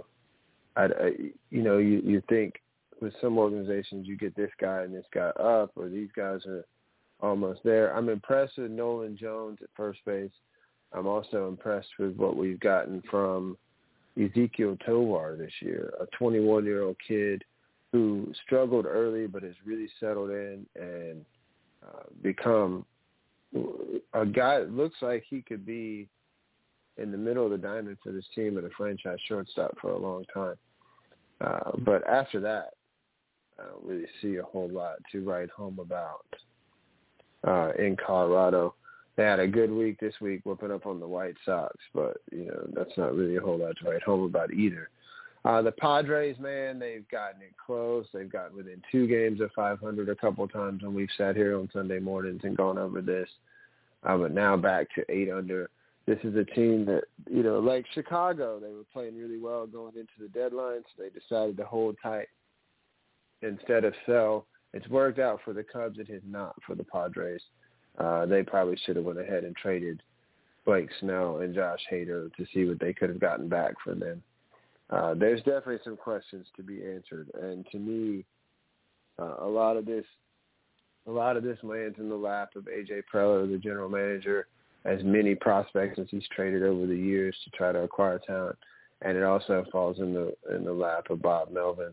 You think with some organizations you get this guy and this guy up, or these guys are almost there. I'm impressed with Nolan Jones at first base. I'm also impressed with what we've gotten from Ezekiel Tovar this year, a 21-year-old kid who struggled early but has really settled in and become a guy that looks like he could be in the middle of the diamond for this team and a franchise shortstop for a long time. But after that, I don't really see a whole lot to write home about in Colorado. They had a good week this week whooping up on the White Sox, but, that's not really a whole lot to write home about either. The Padres, man, they've gotten it close. They've gotten within 2 games of 500 a couple times when we've sat here on Sunday mornings and gone over this. But now back to 8 under. This is a team that, like Chicago, they were playing really well going into the deadline, so they decided to hold tight instead of sell. It's worked out for the Cubs. It has not for the Padres. They probably should have went ahead and traded Blake Snell and Josh Hader to see what they could have gotten back for them. There's definitely some questions to be answered, and to me, a lot of this lands in the lap of A.J. Preller, the general manager, as many prospects as he's traded over the years to try to acquire talent, and it also falls in the lap of Bob Melvin,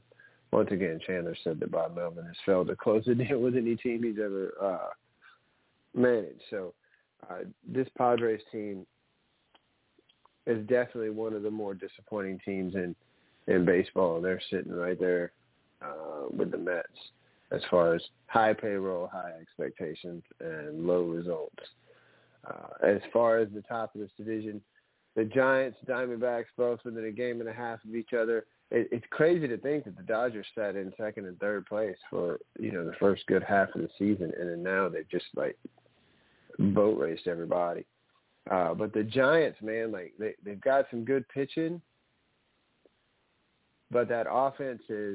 once again, Chandler said that Bob Melvin has failed to close a deal with any team he's ever managed. So this Padres team is definitely one of the more disappointing teams in baseball, and they're sitting right there with the Mets as far as high payroll, high expectations, and low results. As far as the top of this division, the Giants, Diamondbacks, both within a game and a half of each other. It's crazy to think that the Dodgers sat in second and third place for, the first good half of the season, and then now they've just, boat raced everybody. But the Giants, man, they've got some good pitching, but that offense has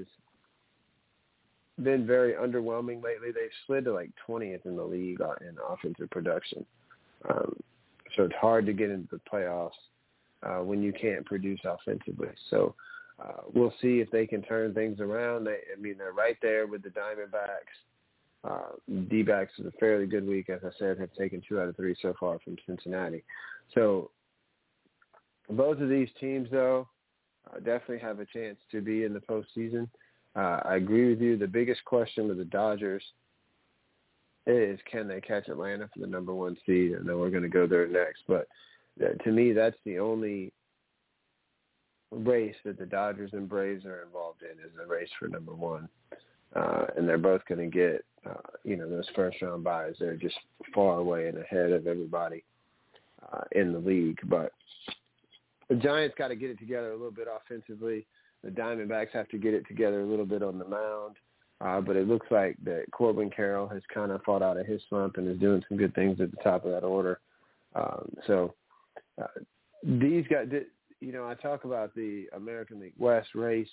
been very underwhelming lately. They've slid to 20th in the league in offensive production. So it's hard to get into the playoffs when you can't produce offensively. So we'll see if they can turn things around. They're right there with the Diamondbacks. D-backs is a fairly good week, as I said, have taken 2 out of 3 so far from Cincinnati. So both of these teams, though, definitely have a chance to be in the postseason. I agree with you. The biggest question with the Dodgers is, can they catch Atlanta for the number 1 seed? I know we're going to go there next, but to me, that's the only race that the Dodgers and Braves are involved in, is the race for number 1. And they're both going to get, those first-round byes. They're just far away and ahead of everybody in the league. But the Giants got to get it together a little bit offensively. The Diamondbacks have to get it together a little bit on the mound. But it looks like that Corbin Carroll has kind of fought out of his slump and is doing some good things at the top of that order. These guys, I talk about the American League West race.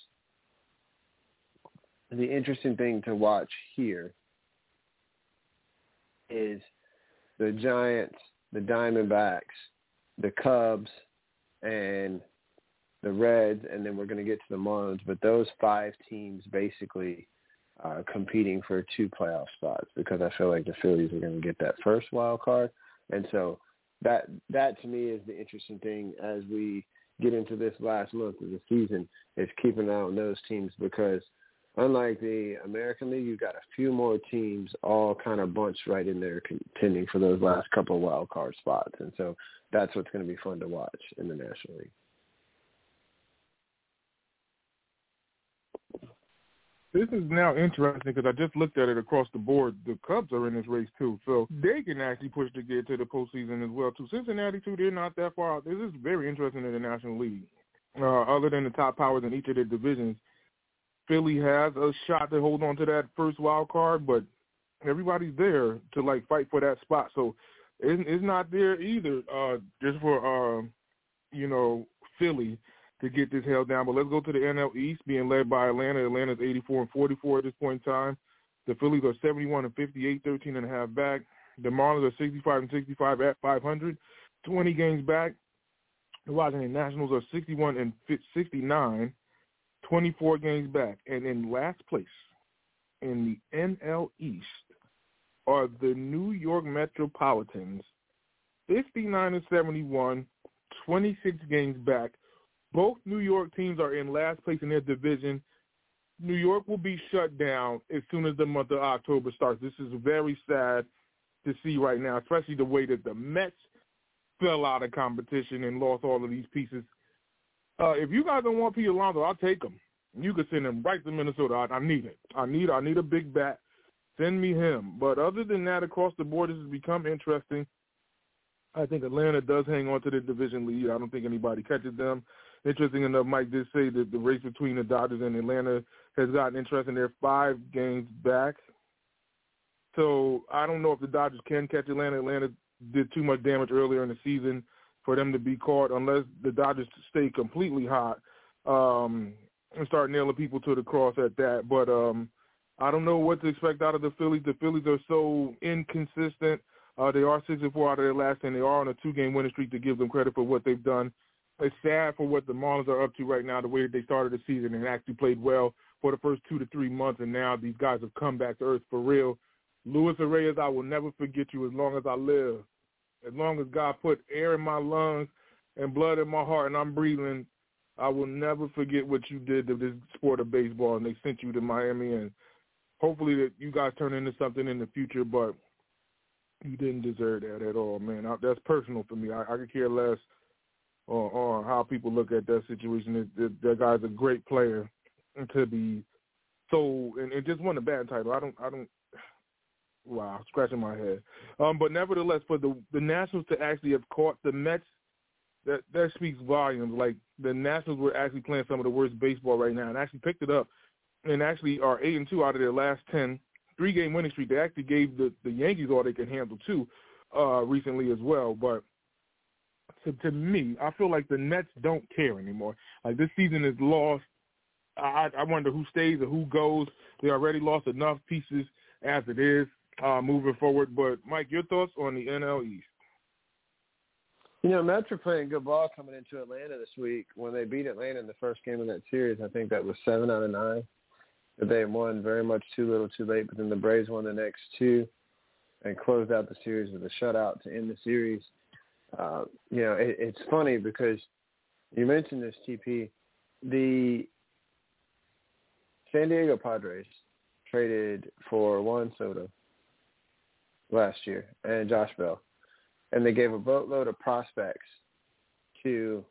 The interesting thing to watch here is the Giants, the Diamondbacks, the Cubs, and the Reds, and then we're going to get to the Marlins. But those 5 teams basically competing for 2 playoff spots, because I feel like the Phillies are going to get that first wild card. And so that to me is the interesting thing as we get into this last month of the season, is keeping an eye on those teams, because unlike the American League, you've got a few more teams all kind of bunched right in there contending for those last couple of wild card spots. And so that's what's going to be fun to watch in the National League. This is now interesting because I just looked at it across the board. The Cubs are in this race, too. So they can actually push to get to the postseason as well, too. Cincinnati, too, they're not that far out. This is very interesting in the National League. Other than the top powers in each of their divisions, Philly has a shot to hold on to that first wild card, but everybody's there to, fight for that spot. So it's not there either just for, Philly to get this held down. But let's go to the NL East, being led by Atlanta. Atlanta's 84-44 at this point in time. The Phillies are 71-58, 13.5 back. The Marlins are 65-65 at 500, 20 games back. The Washington Nationals are 61-69, 24 games back. And in last place in the NL East are the New York Metropolitans, 59-71, 26 games back. Both New York teams are in last place in their division. New York will be shut down as soon as the month of October starts. This is very sad to see right now, especially the way that the Mets fell out of competition and lost all of these pieces. If you guys don't want Pete Alonso, I'll take him. You can send him right to Minnesota. I need it. I need a big bat. Send me him. But other than that, across the board, this has become interesting. I think Atlanta does hang on to the division lead. I don't think anybody catches them. Interesting enough, Mike did say that the race between the Dodgers and Atlanta has gotten interesting. They're 5 games back. So I don't know if the Dodgers can catch Atlanta. Atlanta did too much damage earlier in the season for them to be caught, unless the Dodgers stay completely hot and start nailing people to the cross at that. But I don't know what to expect out of the Phillies. The Phillies are so inconsistent. They are 6-4 out of their last 10. They are on a 2-game winning streak, to give them credit for what they've done. It's sad for what the Marlins are up to right now, the way that they started the season and actually played well for the first 2 to 3 months, and now these guys have come back to earth for real. Luis Reyes, I will never forget you as long as I live. As long as God put air in my lungs and blood in my heart and I'm breathing, I will never forget what you did to this sport of baseball, and they sent you to Miami, and hopefully that you guys turn into something in the future, but you didn't deserve that at all, man. That's personal for me. I could care less on how people look at that situation. That guy's a great player, and to be so and just won a bad title. I don't. Wow, scratching my head. But nevertheless, for the Nationals to actually have caught the Mets, that speaks volumes. Like, the Nationals were actually playing some of the worst baseball right now and actually picked it up and actually are 8-2 out of their last 10 3-game winning streak. They actually gave the Yankees all they could handle, too, recently as well. But to me, I feel like the Mets don't care anymore. Like, this season is lost. I wonder who stays or who goes. They already lost enough pieces as it is moving forward. But, Mike, your thoughts on the NL East? You know, Mets are playing good ball coming into Atlanta this week. When they beat Atlanta in the first game of that series, I think that was 7 out of 9. They won very much too little too late, but then the Braves won the next 2 and closed out the series with a shutout to end the series. You know, it's funny because you mentioned this, TP. The San Diego Padres traded for Juan Soto last year and Josh Bell. And they gave a boatload of prospects to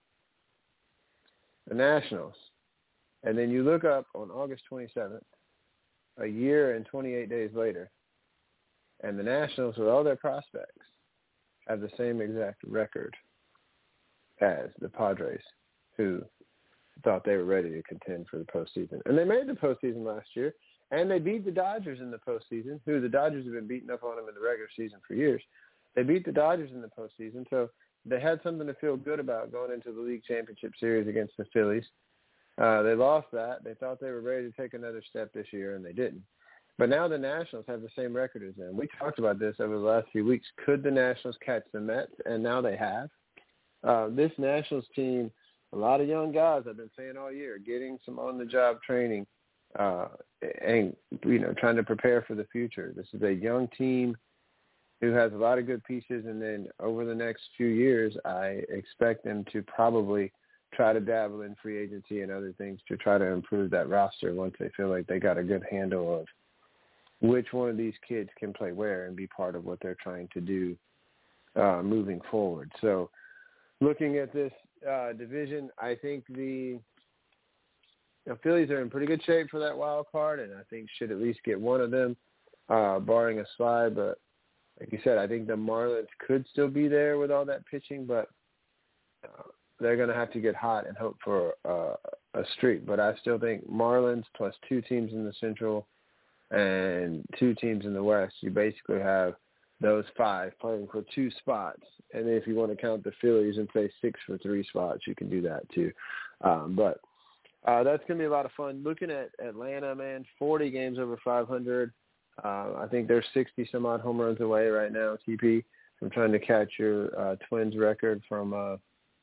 the Nationals. And then you look up on August 27th, a year and 28 days later, and the Nationals, with all their prospects, have the same exact record as the Padres, who thought they were ready to contend for the postseason. And they made the postseason last year, and they beat the Dodgers in the postseason, who the Dodgers have been beating up on them in the regular season for years. They beat the Dodgers in the postseason, so they had something to feel good about going into the League Championship Series against the Phillies. They lost that. They thought they were ready to take another step this year, and they didn't. But now the Nationals have the same record as them. We talked about this over the last few weeks. Could the Nationals catch the Mets? And now they have. This Nationals team, a lot of young guys, I've been saying all year, getting some on-the-job training and, you know, trying to prepare for the future. This is a young team who has a lot of good pieces, and then over the next few years, I expect them to probably try to dabble in free agency and other things to try to improve that roster once they feel like they got a good handle of which one of these kids can play where and be part of what they're trying to do moving forward. So looking at this division, I think the Phillies are in pretty good shape for that wild card, and I think should at least get one of them, barring a slide. But like you said, I think the Marlins could still be there with all that pitching, but they're going to have to get hot and hope for a streak. But I still think Marlins plus 2 teams in the Central and 2 teams in the West, you basically have those 5 playing for 2 spots. And if you want to count the Phillies and play 6 for 3 spots, you can do that too. But that's going to be a lot of fun. Looking at Atlanta, man, 40 games over 500. I think they're 60-some-odd home runs away right now, TP. I'm trying to catch your Twins record from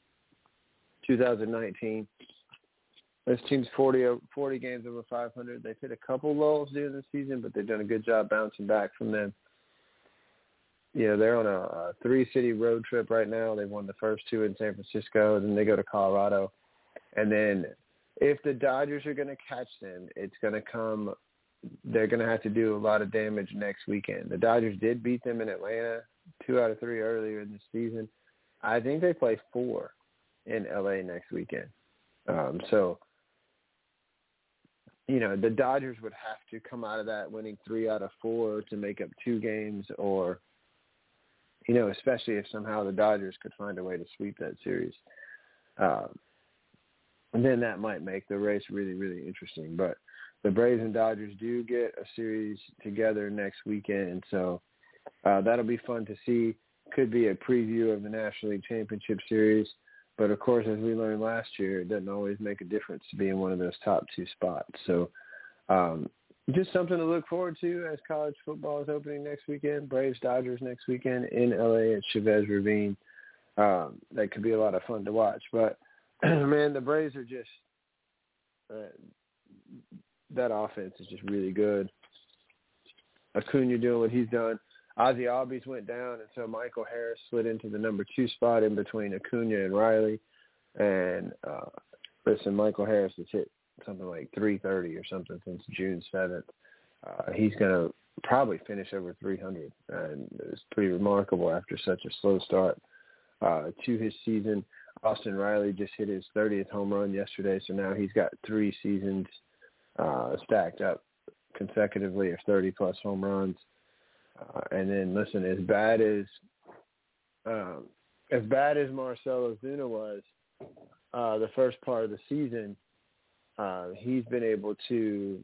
2019. This team's 40 games over 500. They've hit a couple lulls during the season, but they've done a good job bouncing back from them. You know, they're on a 3-city road trip right now. They won the first 2 in San Francisco, then they go to Colorado. And then if the Dodgers are going to catch them, they're going to have to do a lot of damage next weekend. The Dodgers did beat them in Atlanta 2 out of 3 earlier in the season. I think they play 4 in LA next weekend. So, you know, the Dodgers would have to come out of that winning 3 out of 4 to make up 2 games, or, you know, especially if somehow the Dodgers could find a way to sweep that series. And then that might make the race really, really interesting. But the Braves and Dodgers do get a series together next weekend, so that'll be fun to see. Could be a preview of the National League Championship Series. But, of course, as we learned last year, it doesn't always make a difference to be in one of those top 2 spots. So just something to look forward to as college football is opening next weekend. Braves-Dodgers next weekend in L.A. at Chavez Ravine. That could be a lot of fun to watch. But, man, the Braves are just that offense is just really good. Acuna doing what he's done. Ozzie Albies went down, and so Michael Harris slid into the number 2 spot in between Acuna and Riley. And listen, Michael Harris has hit something like 330 or something since June 7th. He's going to probably finish over 300, and it's pretty remarkable after such a slow start to his season. Austin Riley just hit his 30th home run yesterday, so now he's got 3 seasons stacked up consecutively of 30-plus home runs. And then, listen, as bad as Marcell Ozuna was the first part of the season, he's been able to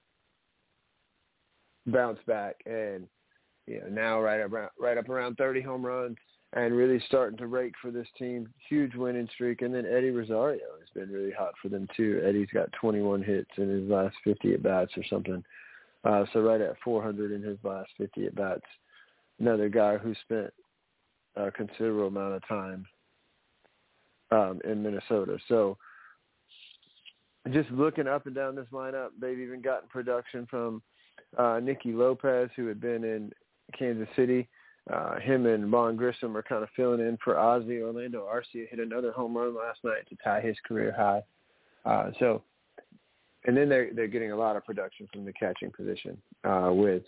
bounce back, and now right up around 30 home runs, and really starting to rake for this team. Huge winning streak. And then Eddie Rosario has been really hot for them too. Eddie's got 21 hits in his last 50 at bats or something. So right at 400 in his last 50 at bats. Another guy who spent a considerable amount of time in Minnesota. So just looking up and down this lineup, they've even gotten production from Nicky Lopez, who had been in Kansas City. Him and Vaughn Grissom are kind of filling in for Ozzie. Orlando Arcia hit another home run last night to tie his career high. And then they're getting a lot of production from the catching position with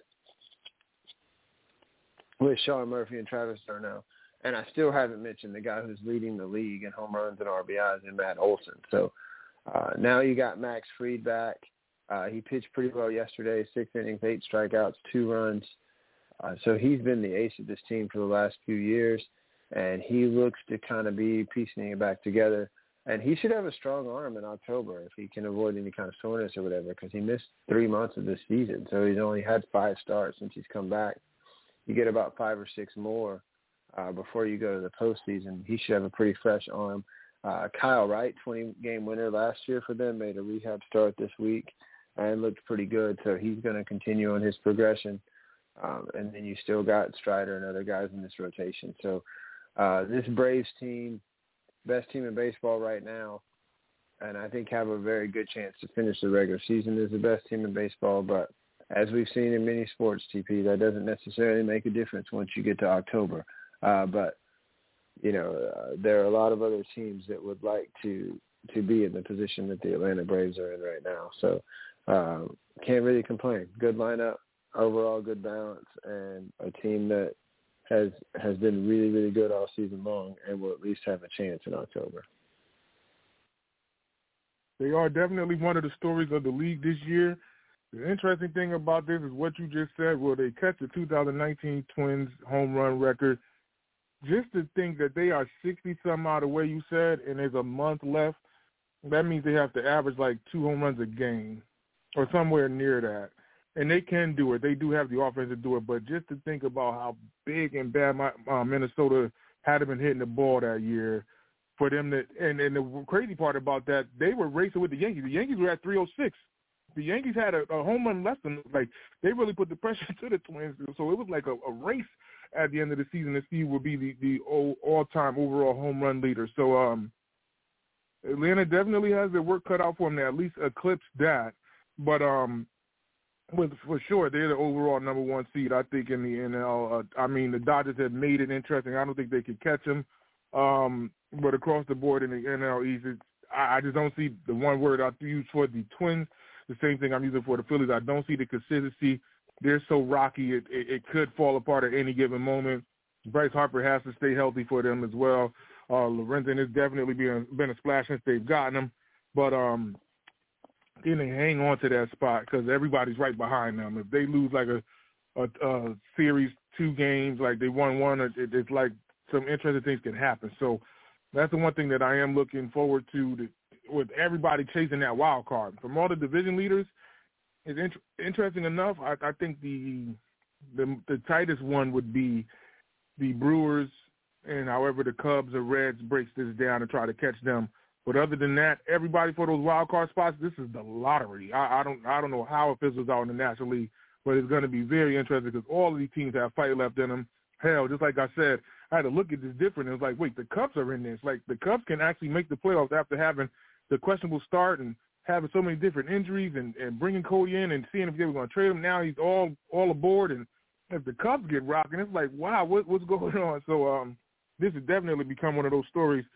Sean Murphy and Travis d'Arnaud. And I still haven't mentioned the guy who's leading the league in home runs and RBIs in Matt Olson. So now you got Max Fried back. He pitched pretty well yesterday, 6 innings, 8 strikeouts, 2 runs. So he's been the ace of this team for the last few years, and he looks to kind of be piecing it back together. And he should have a strong arm in October if he can avoid any kind of soreness or whatever, because he missed 3 months of this season. So he's only had 5 starts since he's come back. You get about 5 or 6 more before you go to the postseason. He should have a pretty fresh arm. Kyle Wright, 20-game winner last year for them, made a rehab start this week and looked pretty good. So he's going to continue on his progression. And then you still got Strider and other guys in this rotation. So this Braves team, best team in baseball right now, and I think have a very good chance to finish the regular season as the best team in baseball. But as we've seen in many sports, TP, that doesn't necessarily make a difference once you get to October. But there are a lot of other teams that would like to be in the position that the Atlanta Braves are in right now. So can't really complain. Good lineup. Overall good balance, and a team that has been really, really good all season long and will at least have a chance in October. They are definitely one of the stories of the league this year. The interesting thing about this is what you just said. Will they catch the 2019 Twins home run record? Just to think that they are 60-some out away, you said, and there's a month left, that means they have to average like 2 home runs a game or somewhere near that. And they can do it. They do have the offense to do it. But just to think about how big and bad Minnesota had been hitting the ball that year, for them to and the crazy part about that, they were racing with the Yankees. The Yankees were at 306. The Yankees had a home run less than, like, they really put the pressure to the Twins. So it was like a race at the end of the season to see who would be the all-time overall home run leader. So Atlanta definitely has their work cut out for them to at least eclipse that. But for sure, they're the overall number 1 seed, I think, in the NL. The Dodgers have made it interesting. I don't think they could catch them. But across the board in the NL East, I just don't see the one word I use for the Twins, the same thing I'm using for the Phillies. I don't see the consistency. They're so rocky, it could fall apart at any given moment. Bryce Harper has to stay healthy for them as well. Lorenzen has definitely been a splash since they've gotten him. But then they hang on to that spot because everybody's right behind them. If they lose like a series, 2 games, like they won one, it's like some interesting things can happen. So that's the one thing that I am looking forward to with everybody chasing that wild card. From all the division leaders, it's interesting enough. I think the tightest one would be the Brewers, and however the Cubs or Reds breaks this down and try to catch them. But other than that, everybody for those wild card spots, this is the lottery. I don't know how it fizzles out in the National League, but it's going to be very interesting because all of these teams have fight left in them. Hell, just like I said, I had to look at this different. It was like, wait, the Cubs are in this. Like, the Cubs can actually make the playoffs after having the questionable start and having so many different injuries and bringing Cody in and seeing if they were going to trade him. Now he's all aboard. And if the Cubs get rocking, it's like, wow, what's going on? So this has definitely become one of those stories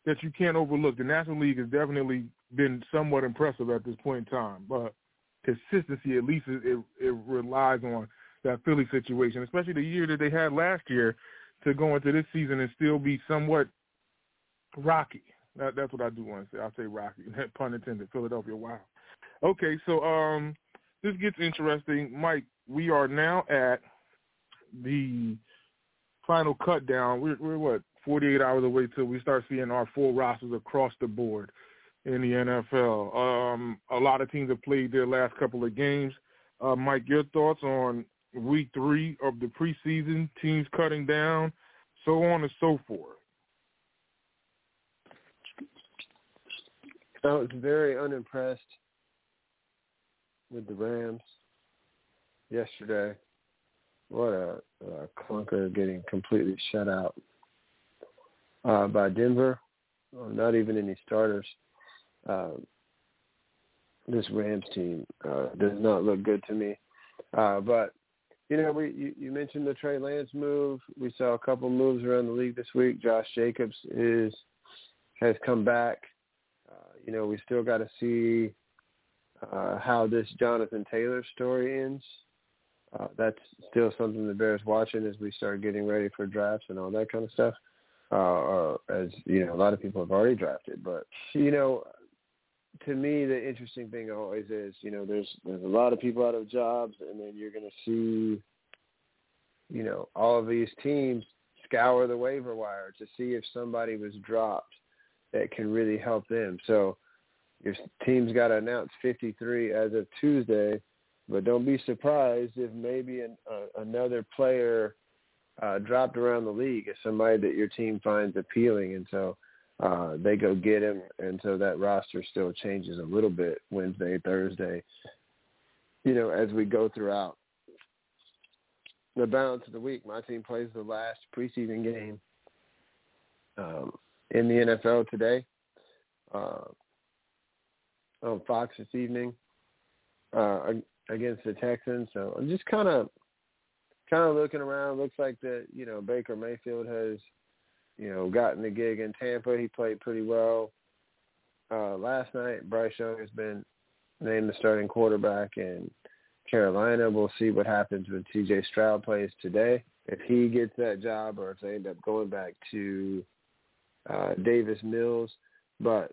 that you can't overlook. The National League has definitely been somewhat impressive at this point in time, but consistency, at least it relies on that Philly situation, especially the year that they had last year, to go into this season and still be somewhat rocky. That's what I do want to say. I'll say rocky. Pun intended. Philadelphia, wow. Okay, so this gets interesting. Mike, we are now at the final cut down. We're what, 48 hours away till we start seeing our full rosters across the board in the NFL. A lot of teams have played their last couple of games. Mike, your thoughts on week 3 of the preseason, teams cutting down, so on and so forth? I was very unimpressed with the Rams yesterday. What a clunker, getting completely shut out by Denver. Not even any starters. This Rams team does not look good to me. But, you mentioned the Trey Lance move. We saw a couple moves around the league this week. Josh Jacobs has come back. We still got to see how this Jonathan Taylor story ends. That's still something that bears watching as we start getting ready for drafts and all that kind of stuff. As a lot of people have already drafted. But, to me, the interesting thing always is, there's a lot of people out of jobs, and then you're going to see, all of these teams scour the waiver wire to see if somebody was dropped that can really help them. So your team's got to announce 53 as of Tuesday, but don't be surprised if maybe another player dropped around the league as somebody that your team finds appealing, and so they go get him, and so that roster still changes a little bit Wednesday, Thursday, as we go throughout the balance of the week. My team plays the last preseason game in the NFL today on Fox this evening against the Texans. So I'm just kind of looking around. Looks like that, Baker Mayfield has, gotten the gig in Tampa. He played pretty well last night. Bryce Young has been named the starting quarterback in Carolina. We'll see what happens when C.J. Stroud plays today. If he gets that job or if they end up going back to Davis Mills. But,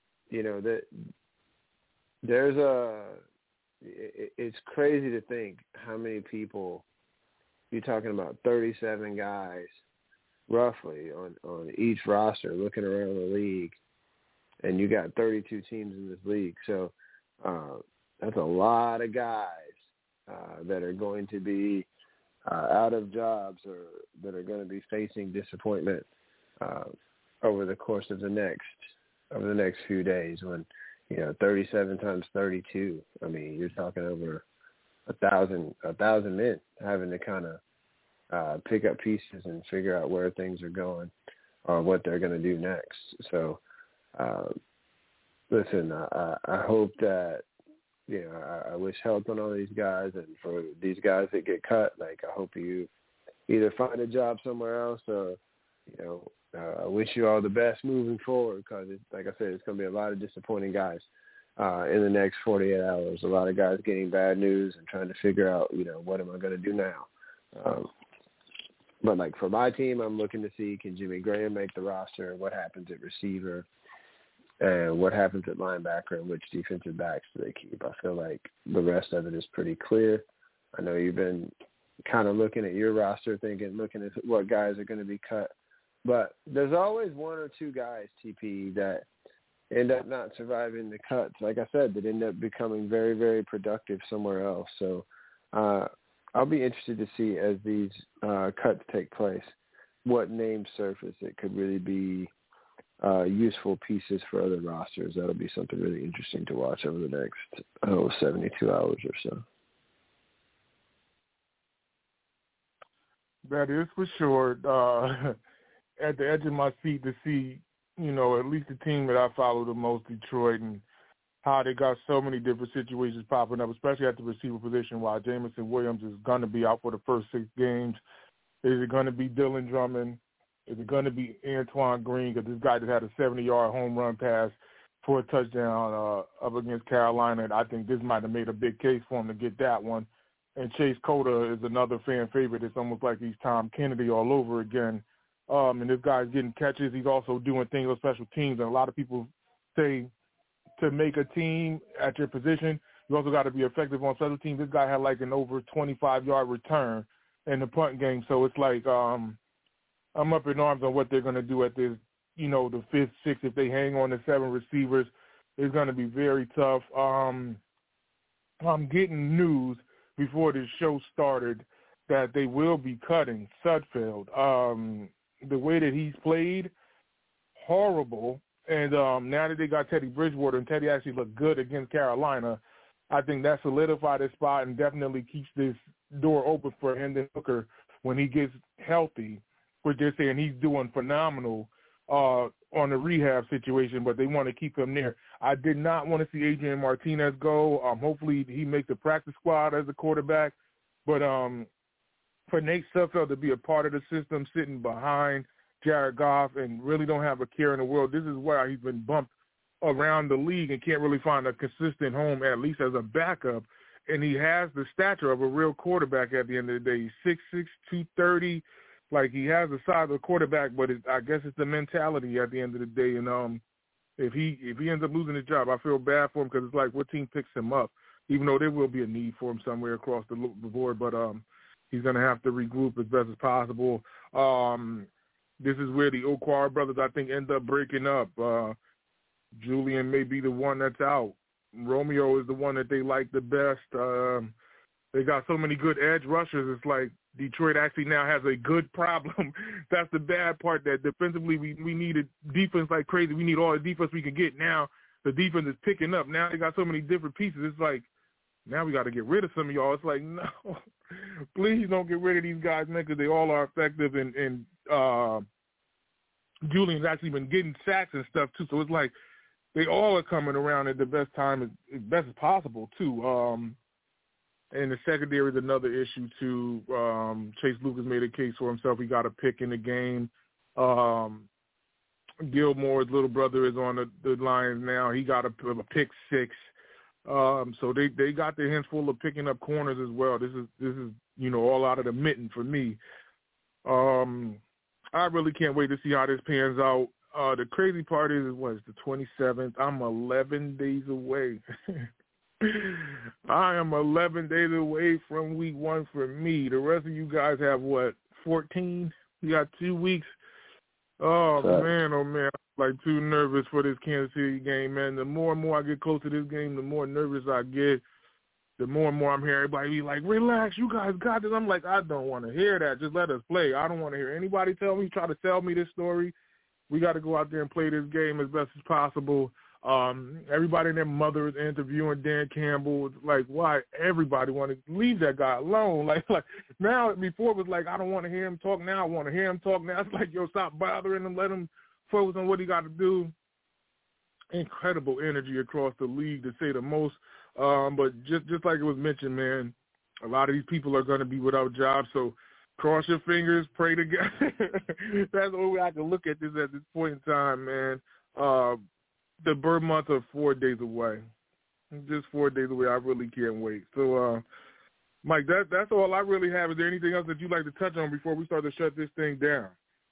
it's crazy to think how many people, you're talking about 37 guys roughly on each roster looking around the league, and you got 32 teams in this league. So that's a lot of guys that are going to be out of jobs or that are going to be facing disappointment over the course of the next few days when, 37 times 32. I mean, you're talking over 1,000 men having to kind of pick up pieces and figure out where things are going or what they're going to do next. So, listen, I hope that, I wish health on all these guys, and for these guys that get cut, I hope you either find a job somewhere else or, I wish you all the best moving forward because, like I said, it's going to be a lot of disappointing guys in the next 48 hours. A lot of guys getting bad news and trying to figure out, what am I going to do now? But, for my team, I'm looking to see, can Jimmy Graham make the roster? What happens at receiver? And what happens at linebacker, and which defensive backs do they keep? I feel like the rest of it is pretty clear. I know you've been kind of looking at your roster, looking at what guys are going to be cut. But there's always one or two guys, TP, that end up not surviving the cuts, like I said, that end up becoming very, very productive somewhere else. So I'll be interested to see as these cuts take place what names surface that could really be useful pieces for other rosters. That'll be something really interesting to watch over the next 72 hours or so. That is for sure. At the edge of my seat to see, at least the team that I follow the most, Detroit, and how they got so many different situations popping up, especially at the receiver position, while Jameson Williams is going to be out for the first 6 games. Is it going to be Dylan Drummond? Is it going to be Antoine Green? Because this guy just had a 70-yard home run pass for a touchdown up against Carolina. And I think this might have made a big case for him to get that one. And Chase Cota is another fan favorite. It's almost like he's Tom Kennedy all over again. And this guy's getting catches. He's also doing things on special teams. And a lot of people say to make a team at your position, you also got to be effective on special teams. This guy had like an over 25-yard return in the punt game. So it's like I'm up in arms on what they're going to do at this, the 5th, 6th. If they hang on to 7 receivers, it's going to be very tough. I'm getting news before this show started that they will be cutting Sudfeld. The way that he's played, horrible. And now that they got Teddy Bridgewater, and Teddy actually looked good against Carolina, I think that solidified his spot and definitely keeps this door open for Hendon Hooker when he gets healthy, which they're saying he's doing phenomenal on the rehab situation, but they want to keep him there. I did not want to see Adrian Martinez go. Hopefully he makes the practice squad as a quarterback. But for Nate Sudfeld to be a part of the system, sitting behind Jared Goff and really don't have a care in the world, this is why he's been bumped around the league and can't really find a consistent home, at least as a backup. And he has the stature of a real quarterback at the end of the day. He's 6'6", 230. Like, he has the size of a quarterback, but I guess it's the mentality at the end of the day. And if he ends up losing his job, I feel bad for him because it's like, what team picks him up? Even though there will be a need for him somewhere across the board, but he's going to have to regroup as best as possible. This is where the Okwara brothers, I think, end up breaking up. Julian may be the one that's out. Romeo is the one that they like the best. They got so many good edge rushers. It's like Detroit actually now has a good problem. That's the bad part, that defensively we needed defense like crazy. We need all the defense we can get. Now the defense is picking up. Now they got so many different pieces. It's like, now we got to get rid of some of y'all. It's like, no, please don't get rid of these guys, man, because they all are effective. And Julian's actually been getting sacks and stuff, too. So it's like they all are coming around at the best time, as best as possible, too. And the secondary is another issue, too. Chase Lucas made a case for himself. He got a pick in the game. Gilmore's little brother is on the Lions now. He got a pick 6. So they got their hands full of picking up corners as well. This is all out of the mitten for me. I really can't wait to see how this pans out. The crazy part is it's the 27th. I'm 11 days away. I am 11 days away from week 1 for me. The rest of you guys have 14? You got 2 weeks. Oh man, I'm like too nervous for this Kansas City game, man. The more and more I get close to this game, the more nervous I get. The more and more I'm hearing everybody be like, relax, you guys got this. I'm like, I don't want to hear that. Just let us play. I don't want to hear anybody try to sell me this story. We got to go out there and play this game as best as possible. Everybody and their mother is interviewing Dan Campbell. It's like, why everybody want to leave that guy alone? Like now, before it was like, I don't want to hear him talk. Now I want to hear him talk. Now it's like, yo, stop bothering him. Let him focus on what he got to do. Incredible energy across the league, to say the most. But just like it was mentioned, man, a lot of these people are going to be without jobs. So cross your fingers, pray together. That's the only way I can look at this at this point in time, man. The bird months are 4 days away. Just 4 days away. I really can't wait. So, Mike, that's all I really have. Is there anything else that you'd like to touch on before we start to shut this thing down?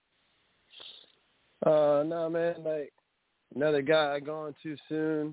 No, man. Like, another guy gone too soon.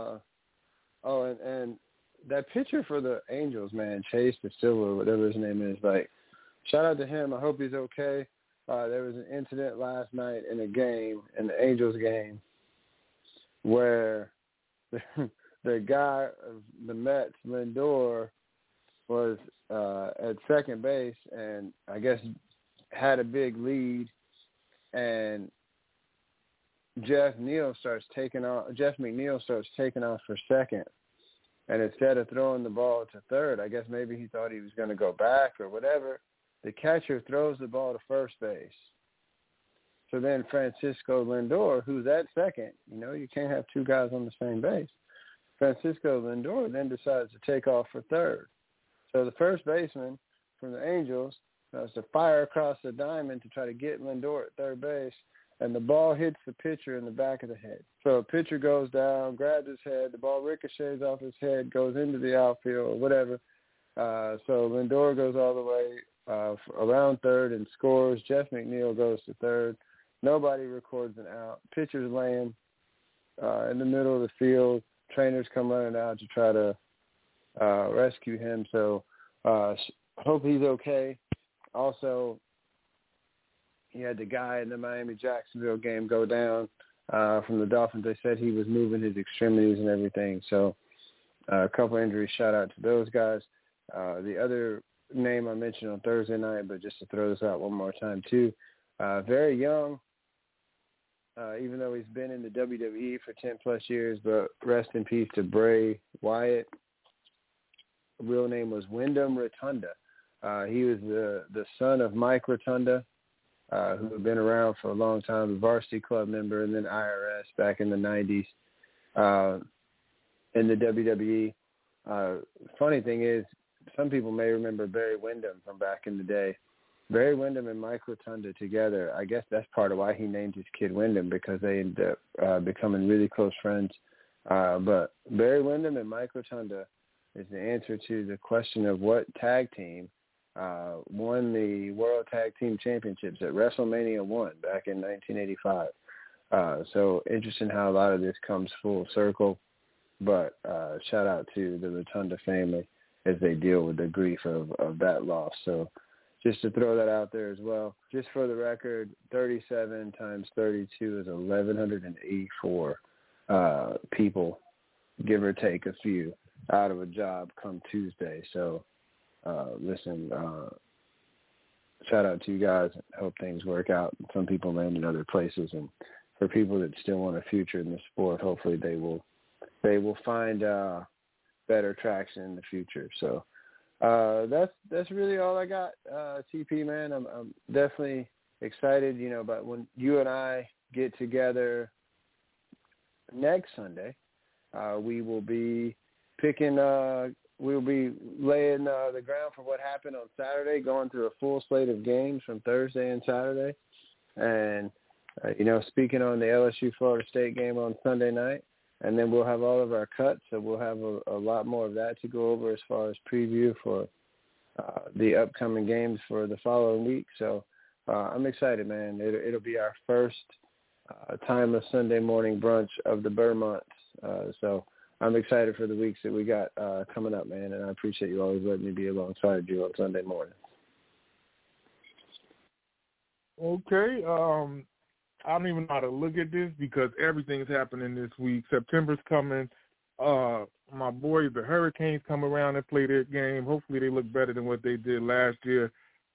And that pitcher for the Angels, man, Chase DeSilva, whatever his name is, like, shout out to him. I hope he's okay. There was an incident last night in the Angels game, where the guy of the Mets, Lindor, was at second base and I guess had a big lead, and Jeff McNeil starts taking off for second, and instead of throwing the ball to third, I guess maybe he thought he was going to go back or whatever, the catcher throws the ball to first base. So then Francisco Lindor, who's at second, you can't have two guys on the same base. Francisco Lindor then decides to take off for third. So the first baseman from the Angels to fire across the diamond to try to get Lindor at third base, and the ball hits the pitcher in the back of the head. So a pitcher goes down, grabs his head, the ball ricochets off his head, goes into the outfield or whatever. So Lindor goes all the way around third and scores. Jeff McNeil goes to third. Nobody records an out. Pitcher's laying in the middle of the field. Trainers come running out to try to rescue him. So hope he's okay. Also, he had the guy in the Miami-Jacksonville game go down from the Dolphins. They said he was moving his extremities and everything. So a couple injuries, shout out to those guys. The other name I mentioned on Thursday night, but just to throw this out one more time too, very young, even though he's been in the WWE for 10-plus years, but rest in peace to Bray Wyatt. Real name was Wyndham Rotunda. He was the son of Mike Rotunda, who had been around for a long time, a Varsity Club member, and then IRS back in the 90s in the WWE. Funny thing is, some people may remember Barry Windham from back in the day. Barry Windham and Mike Rotunda together, I guess that's part of why he named his kid Wyndham, because they ended up becoming really close friends. But Barry Windham and Mike Rotunda is the answer to the question of what tag team won the World Tag Team Championships at WrestleMania 1 back in 1985. So interesting how a lot of this comes full circle. But shout out to the Rotunda family as they deal with the grief of that loss. So just to throw that out there as well. Just for the record, 37 times 32 is 1,184 people, give or take a few, out of a job come Tuesday. So listen, shout out to you guys. I hope things work out. Some people land in other places, and for people that still want a future in the sport, hopefully they will find better traction in the future. So that's really all I got, TP, man. I'm definitely excited, about when you and I get together next Sunday. We will be we'll be laying the ground for what happened on Saturday, going through a full slate of games from Thursday and Saturday. And, speaking on the LSU-Florida State game on Sunday night. And then we'll have all of our cuts, so we'll have a lot more of that to go over as far as preview for the upcoming games for the following week. So I'm excited, man. It'll be our first timeless Sunday morning brunch of the Burr months. So I'm excited for the weeks that we got coming up, man, and I appreciate you always letting me be alongside you on Sunday morning. Okay. I don't even know how to look at this because everything's happening this week. September's coming. My boys, the Hurricanes, come around and play their game. Hopefully they look better than what they did last year.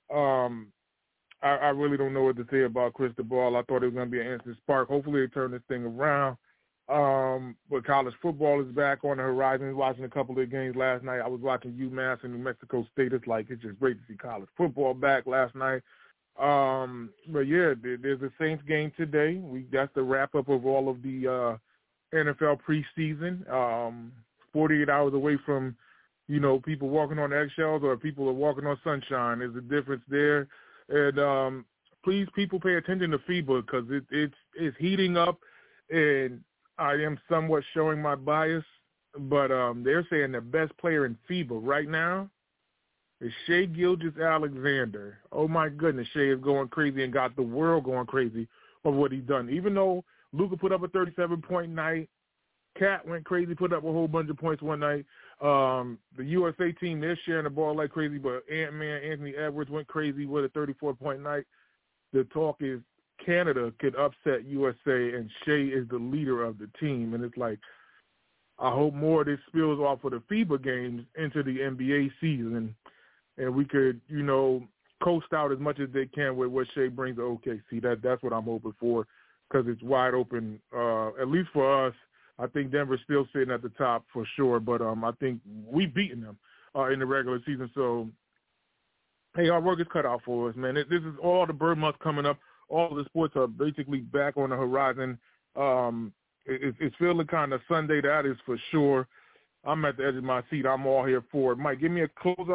I really don't know what to say about Cristobal. I thought it was going to be an instant spark. Hopefully they turn this thing around. But college football is back on the horizon. I was watching a couple of games last night. I was watching UMass and New Mexico State. It's just great to see college football back last night. But yeah, there's a Saints game today. That's the wrap up of all of the NFL preseason. 48 hours away from, people walking on eggshells or people are walking on sunshine. There's a difference there. And please, people, pay attention to FIBA because it's heating up, and I am somewhat showing my bias, but they're saying the best player in FIBA right now is Shai Gilgeous-Alexander. Oh, my goodness, Shai is going crazy and got the world going crazy of what he's done. Even though Luka put up a 37-point night, Cat went crazy, put up a whole bunch of points one night. The USA team, they're sharing the ball like crazy, but Ant-Man, Anthony Edwards, went crazy with a 34-point night. The talk is Canada could upset USA, and Shai is the leader of the team. And it's like, I hope more of this spills off of the FIBA games into the NBA season, and we could, coast out as much as they can with what Shai brings to OKC. That's what I'm hoping for because it's wide open, at least for us. I think Denver's still sitting at the top for sure, but I think we've beaten them in the regular season. So, hey, our work is cut out for us, man. This is all the Bird Month coming up. All of the sports are basically back on the horizon. It's feeling kind of Sunday, that is for sure. I'm at the edge of my seat. I'm all here for it. Mike, give me a closeout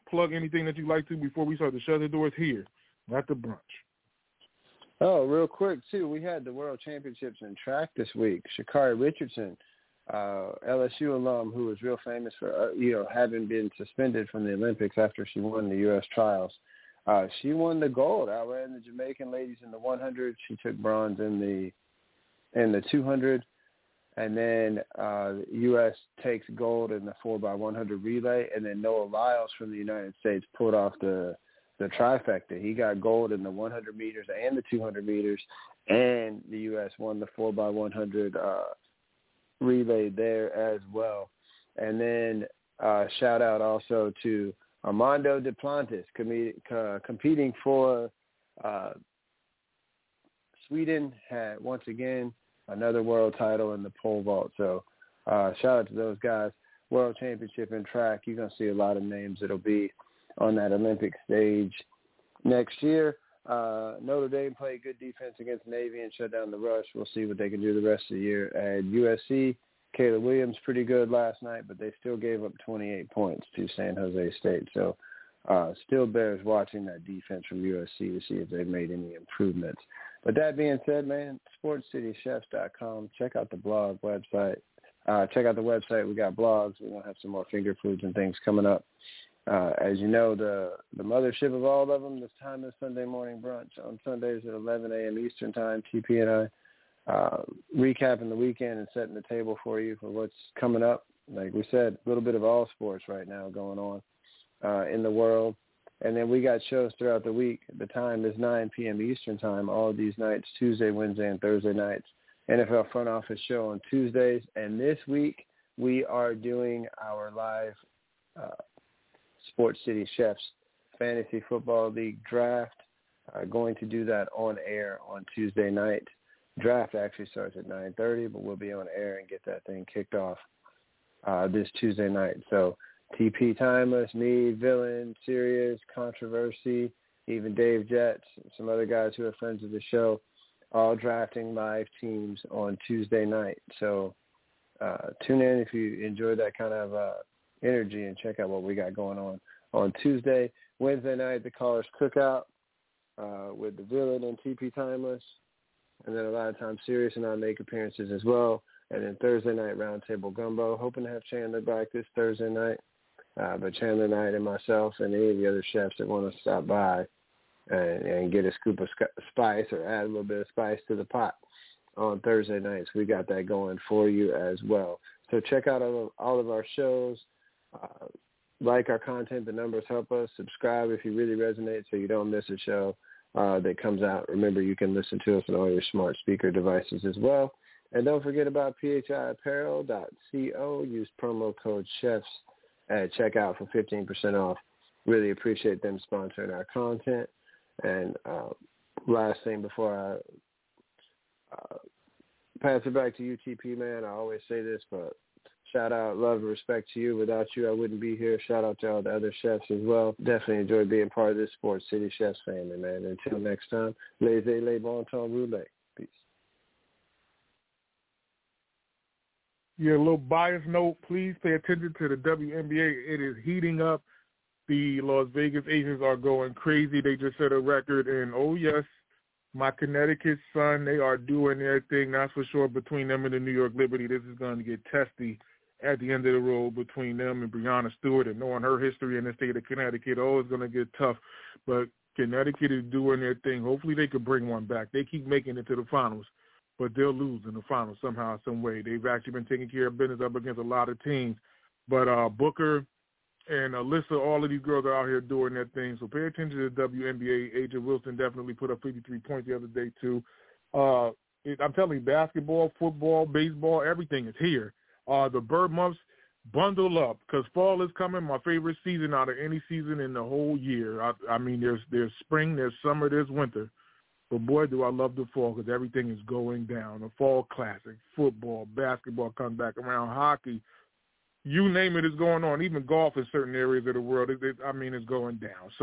plug anything that you like to before we start to shut the doors here at the brunch. Oh, real quick, too, we had the World Championships in track this week. Sha'Carri Richardson, LSU alum who was real famous for, having been suspended from the Olympics after she won the U.S. trials. She won the gold, outran the Jamaican ladies in the 100. She took bronze in the 200. And then the U.S. takes gold in the 4x100 relay. And then Noah Lyles from the United States pulled off the trifecta. He got gold in the 100 meters and the 200 meters. And the U.S. won the 4x100 relay there as well. And then shout out also to Armando Duplantis competing for Sweden, had once again another world title in the pole vault. So shout out to those guys. World Championship in track. You're going to see a lot of names that'll be on that Olympic stage next year. Notre Dame played good defense against Navy and shut down the rush. We'll see what they can do the rest of the year. At USC, Caleb Williams pretty good last night, but they still gave up 28 points to San Jose State. So still bears watching that defense from USC to see if they've made any improvements. But that being said, man, sportscitychefs.com. Check out the blog website. Check out the website. We got blogs. We're going to have some more finger foods and things coming up. As you know, the mothership of all of them, this time is Sunday morning brunch on Sundays at 11 a.m. Eastern time. TP and I recapping the weekend and setting the table for you for what's coming up. Like we said, a little bit of all sports right now going on in the world. And then we got shows throughout the week. The time is 9 p.m. Eastern time, all of these nights, Tuesday, Wednesday, and Thursday nights. NFL Front Office show on Tuesdays. And this week we are doing our live Sports City Chefs Fantasy Football League draft. Going to do that on air on Tuesday night. Draft actually starts at 9:30, but we'll be on air and get that thing kicked off this Tuesday night. So TP Timeless, me, Villain, Sirius, Controversy, even Dave Jets, some other guys who are friends of the show, all drafting live teams on Tuesday night. So tune in if you enjoy that kind of energy and check out what we got going on Tuesday. Wednesday night, the Callers Cookout with the Villain and TP Timeless. And then a lot of times Sirius and I make appearances as well. And then Thursday night, Roundtable Gumbo. Hoping to have Chandler back this Thursday night. But Chandler Knight and myself and any of the other chefs that want to stop by and get a scoop of spice or add a little bit of spice to the pot on Thursday nights. We got that going for you as well. So check out all of our shows. Like our content. The numbers help us. Subscribe if you really resonate so you don't miss a show that comes out. Remember, you can listen to us on all your smart speaker devices as well. And don't forget about phiapparel.co. Use promo code CHEFS at checkout for 15% off. Really appreciate them sponsoring our content. And last thing before I pass it back to you, TP, man, I always say this, but shout out, love, and respect to you. Without you, I wouldn't be here. Shout out to all the other chefs as well. Definitely enjoy being part of this Sports City Chefs family, man. Until next time, laissez-les bon temps rouler. Peace. Yeah, a little bias note. Please pay attention to the WNBA. It is heating up. The Las Vegas Aces are going crazy. They just set a record. And, oh, yes, my Connecticut Sun, they are doing their thing. That's for sure. Between them and the New York Liberty, this is going to get testy at the end of the road between them and Breanna Stewart. And knowing her history in the state of Connecticut, it's going to get tough. But Connecticut is doing their thing. Hopefully they could bring one back. They keep making it to the finals, but they'll lose in the finals somehow, some way. They've actually been taking care of business up against a lot of teams. But Booker and Alyssa, all of these girls are out here doing their thing. So pay attention to the WNBA. Agent Wilson definitely put up 53 points the other day, too. I'm telling you, basketball, football, baseball, everything is here. The bird months, bundle up because fall is coming, my favorite season out of any season in the whole year. I mean, there's spring, there's summer, there's winter. But, boy, do I love the fall because everything is going down. The fall classic, football, basketball comes back around, hockey. You name it is going on. Even golf in certain areas of the world, it's going down. So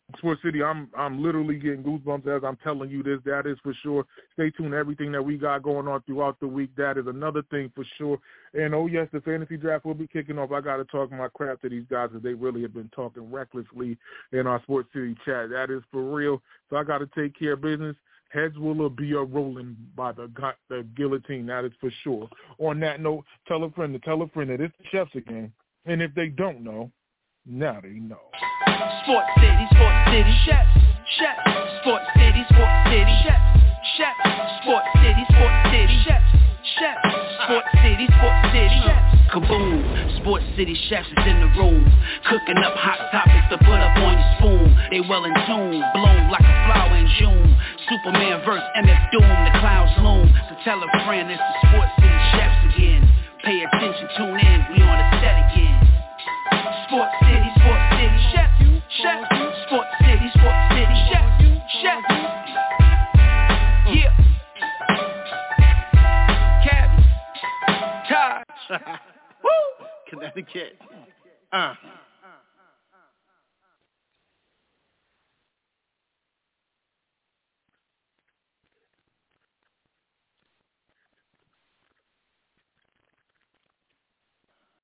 Sports City, I'm literally getting goosebumps as I'm telling you this. That is for sure. Stay tuned to everything that we got going on throughout the week. That is another thing for sure. And, oh, yes, the fantasy draft will be kicking off. I got to talk my crap to these guys because they really have been talking recklessly in our Sports City chat. That is for real. So I got to take care of business. Heads will be rolling by the guillotine. That is for sure. On that note, tell a friend that it's the Chefs again. And if they don't know, now they know. Sports City, chefs, Sports City, chefs, Sports City, chefs, Sports City, chefs. Kaboom, Sports City chefs is in the room, cooking up hot topics to put up on your spoon. They well in tune, bloom like a flower in June. Superman verse MF Doom, the clouds loom. So tell a friend it's the Sports City chefs again. Pay attention, tune in, we on the set again. Sports City, chefs, Sports City, chefs, yeah. Cabby, Taj, woo, Connecticut,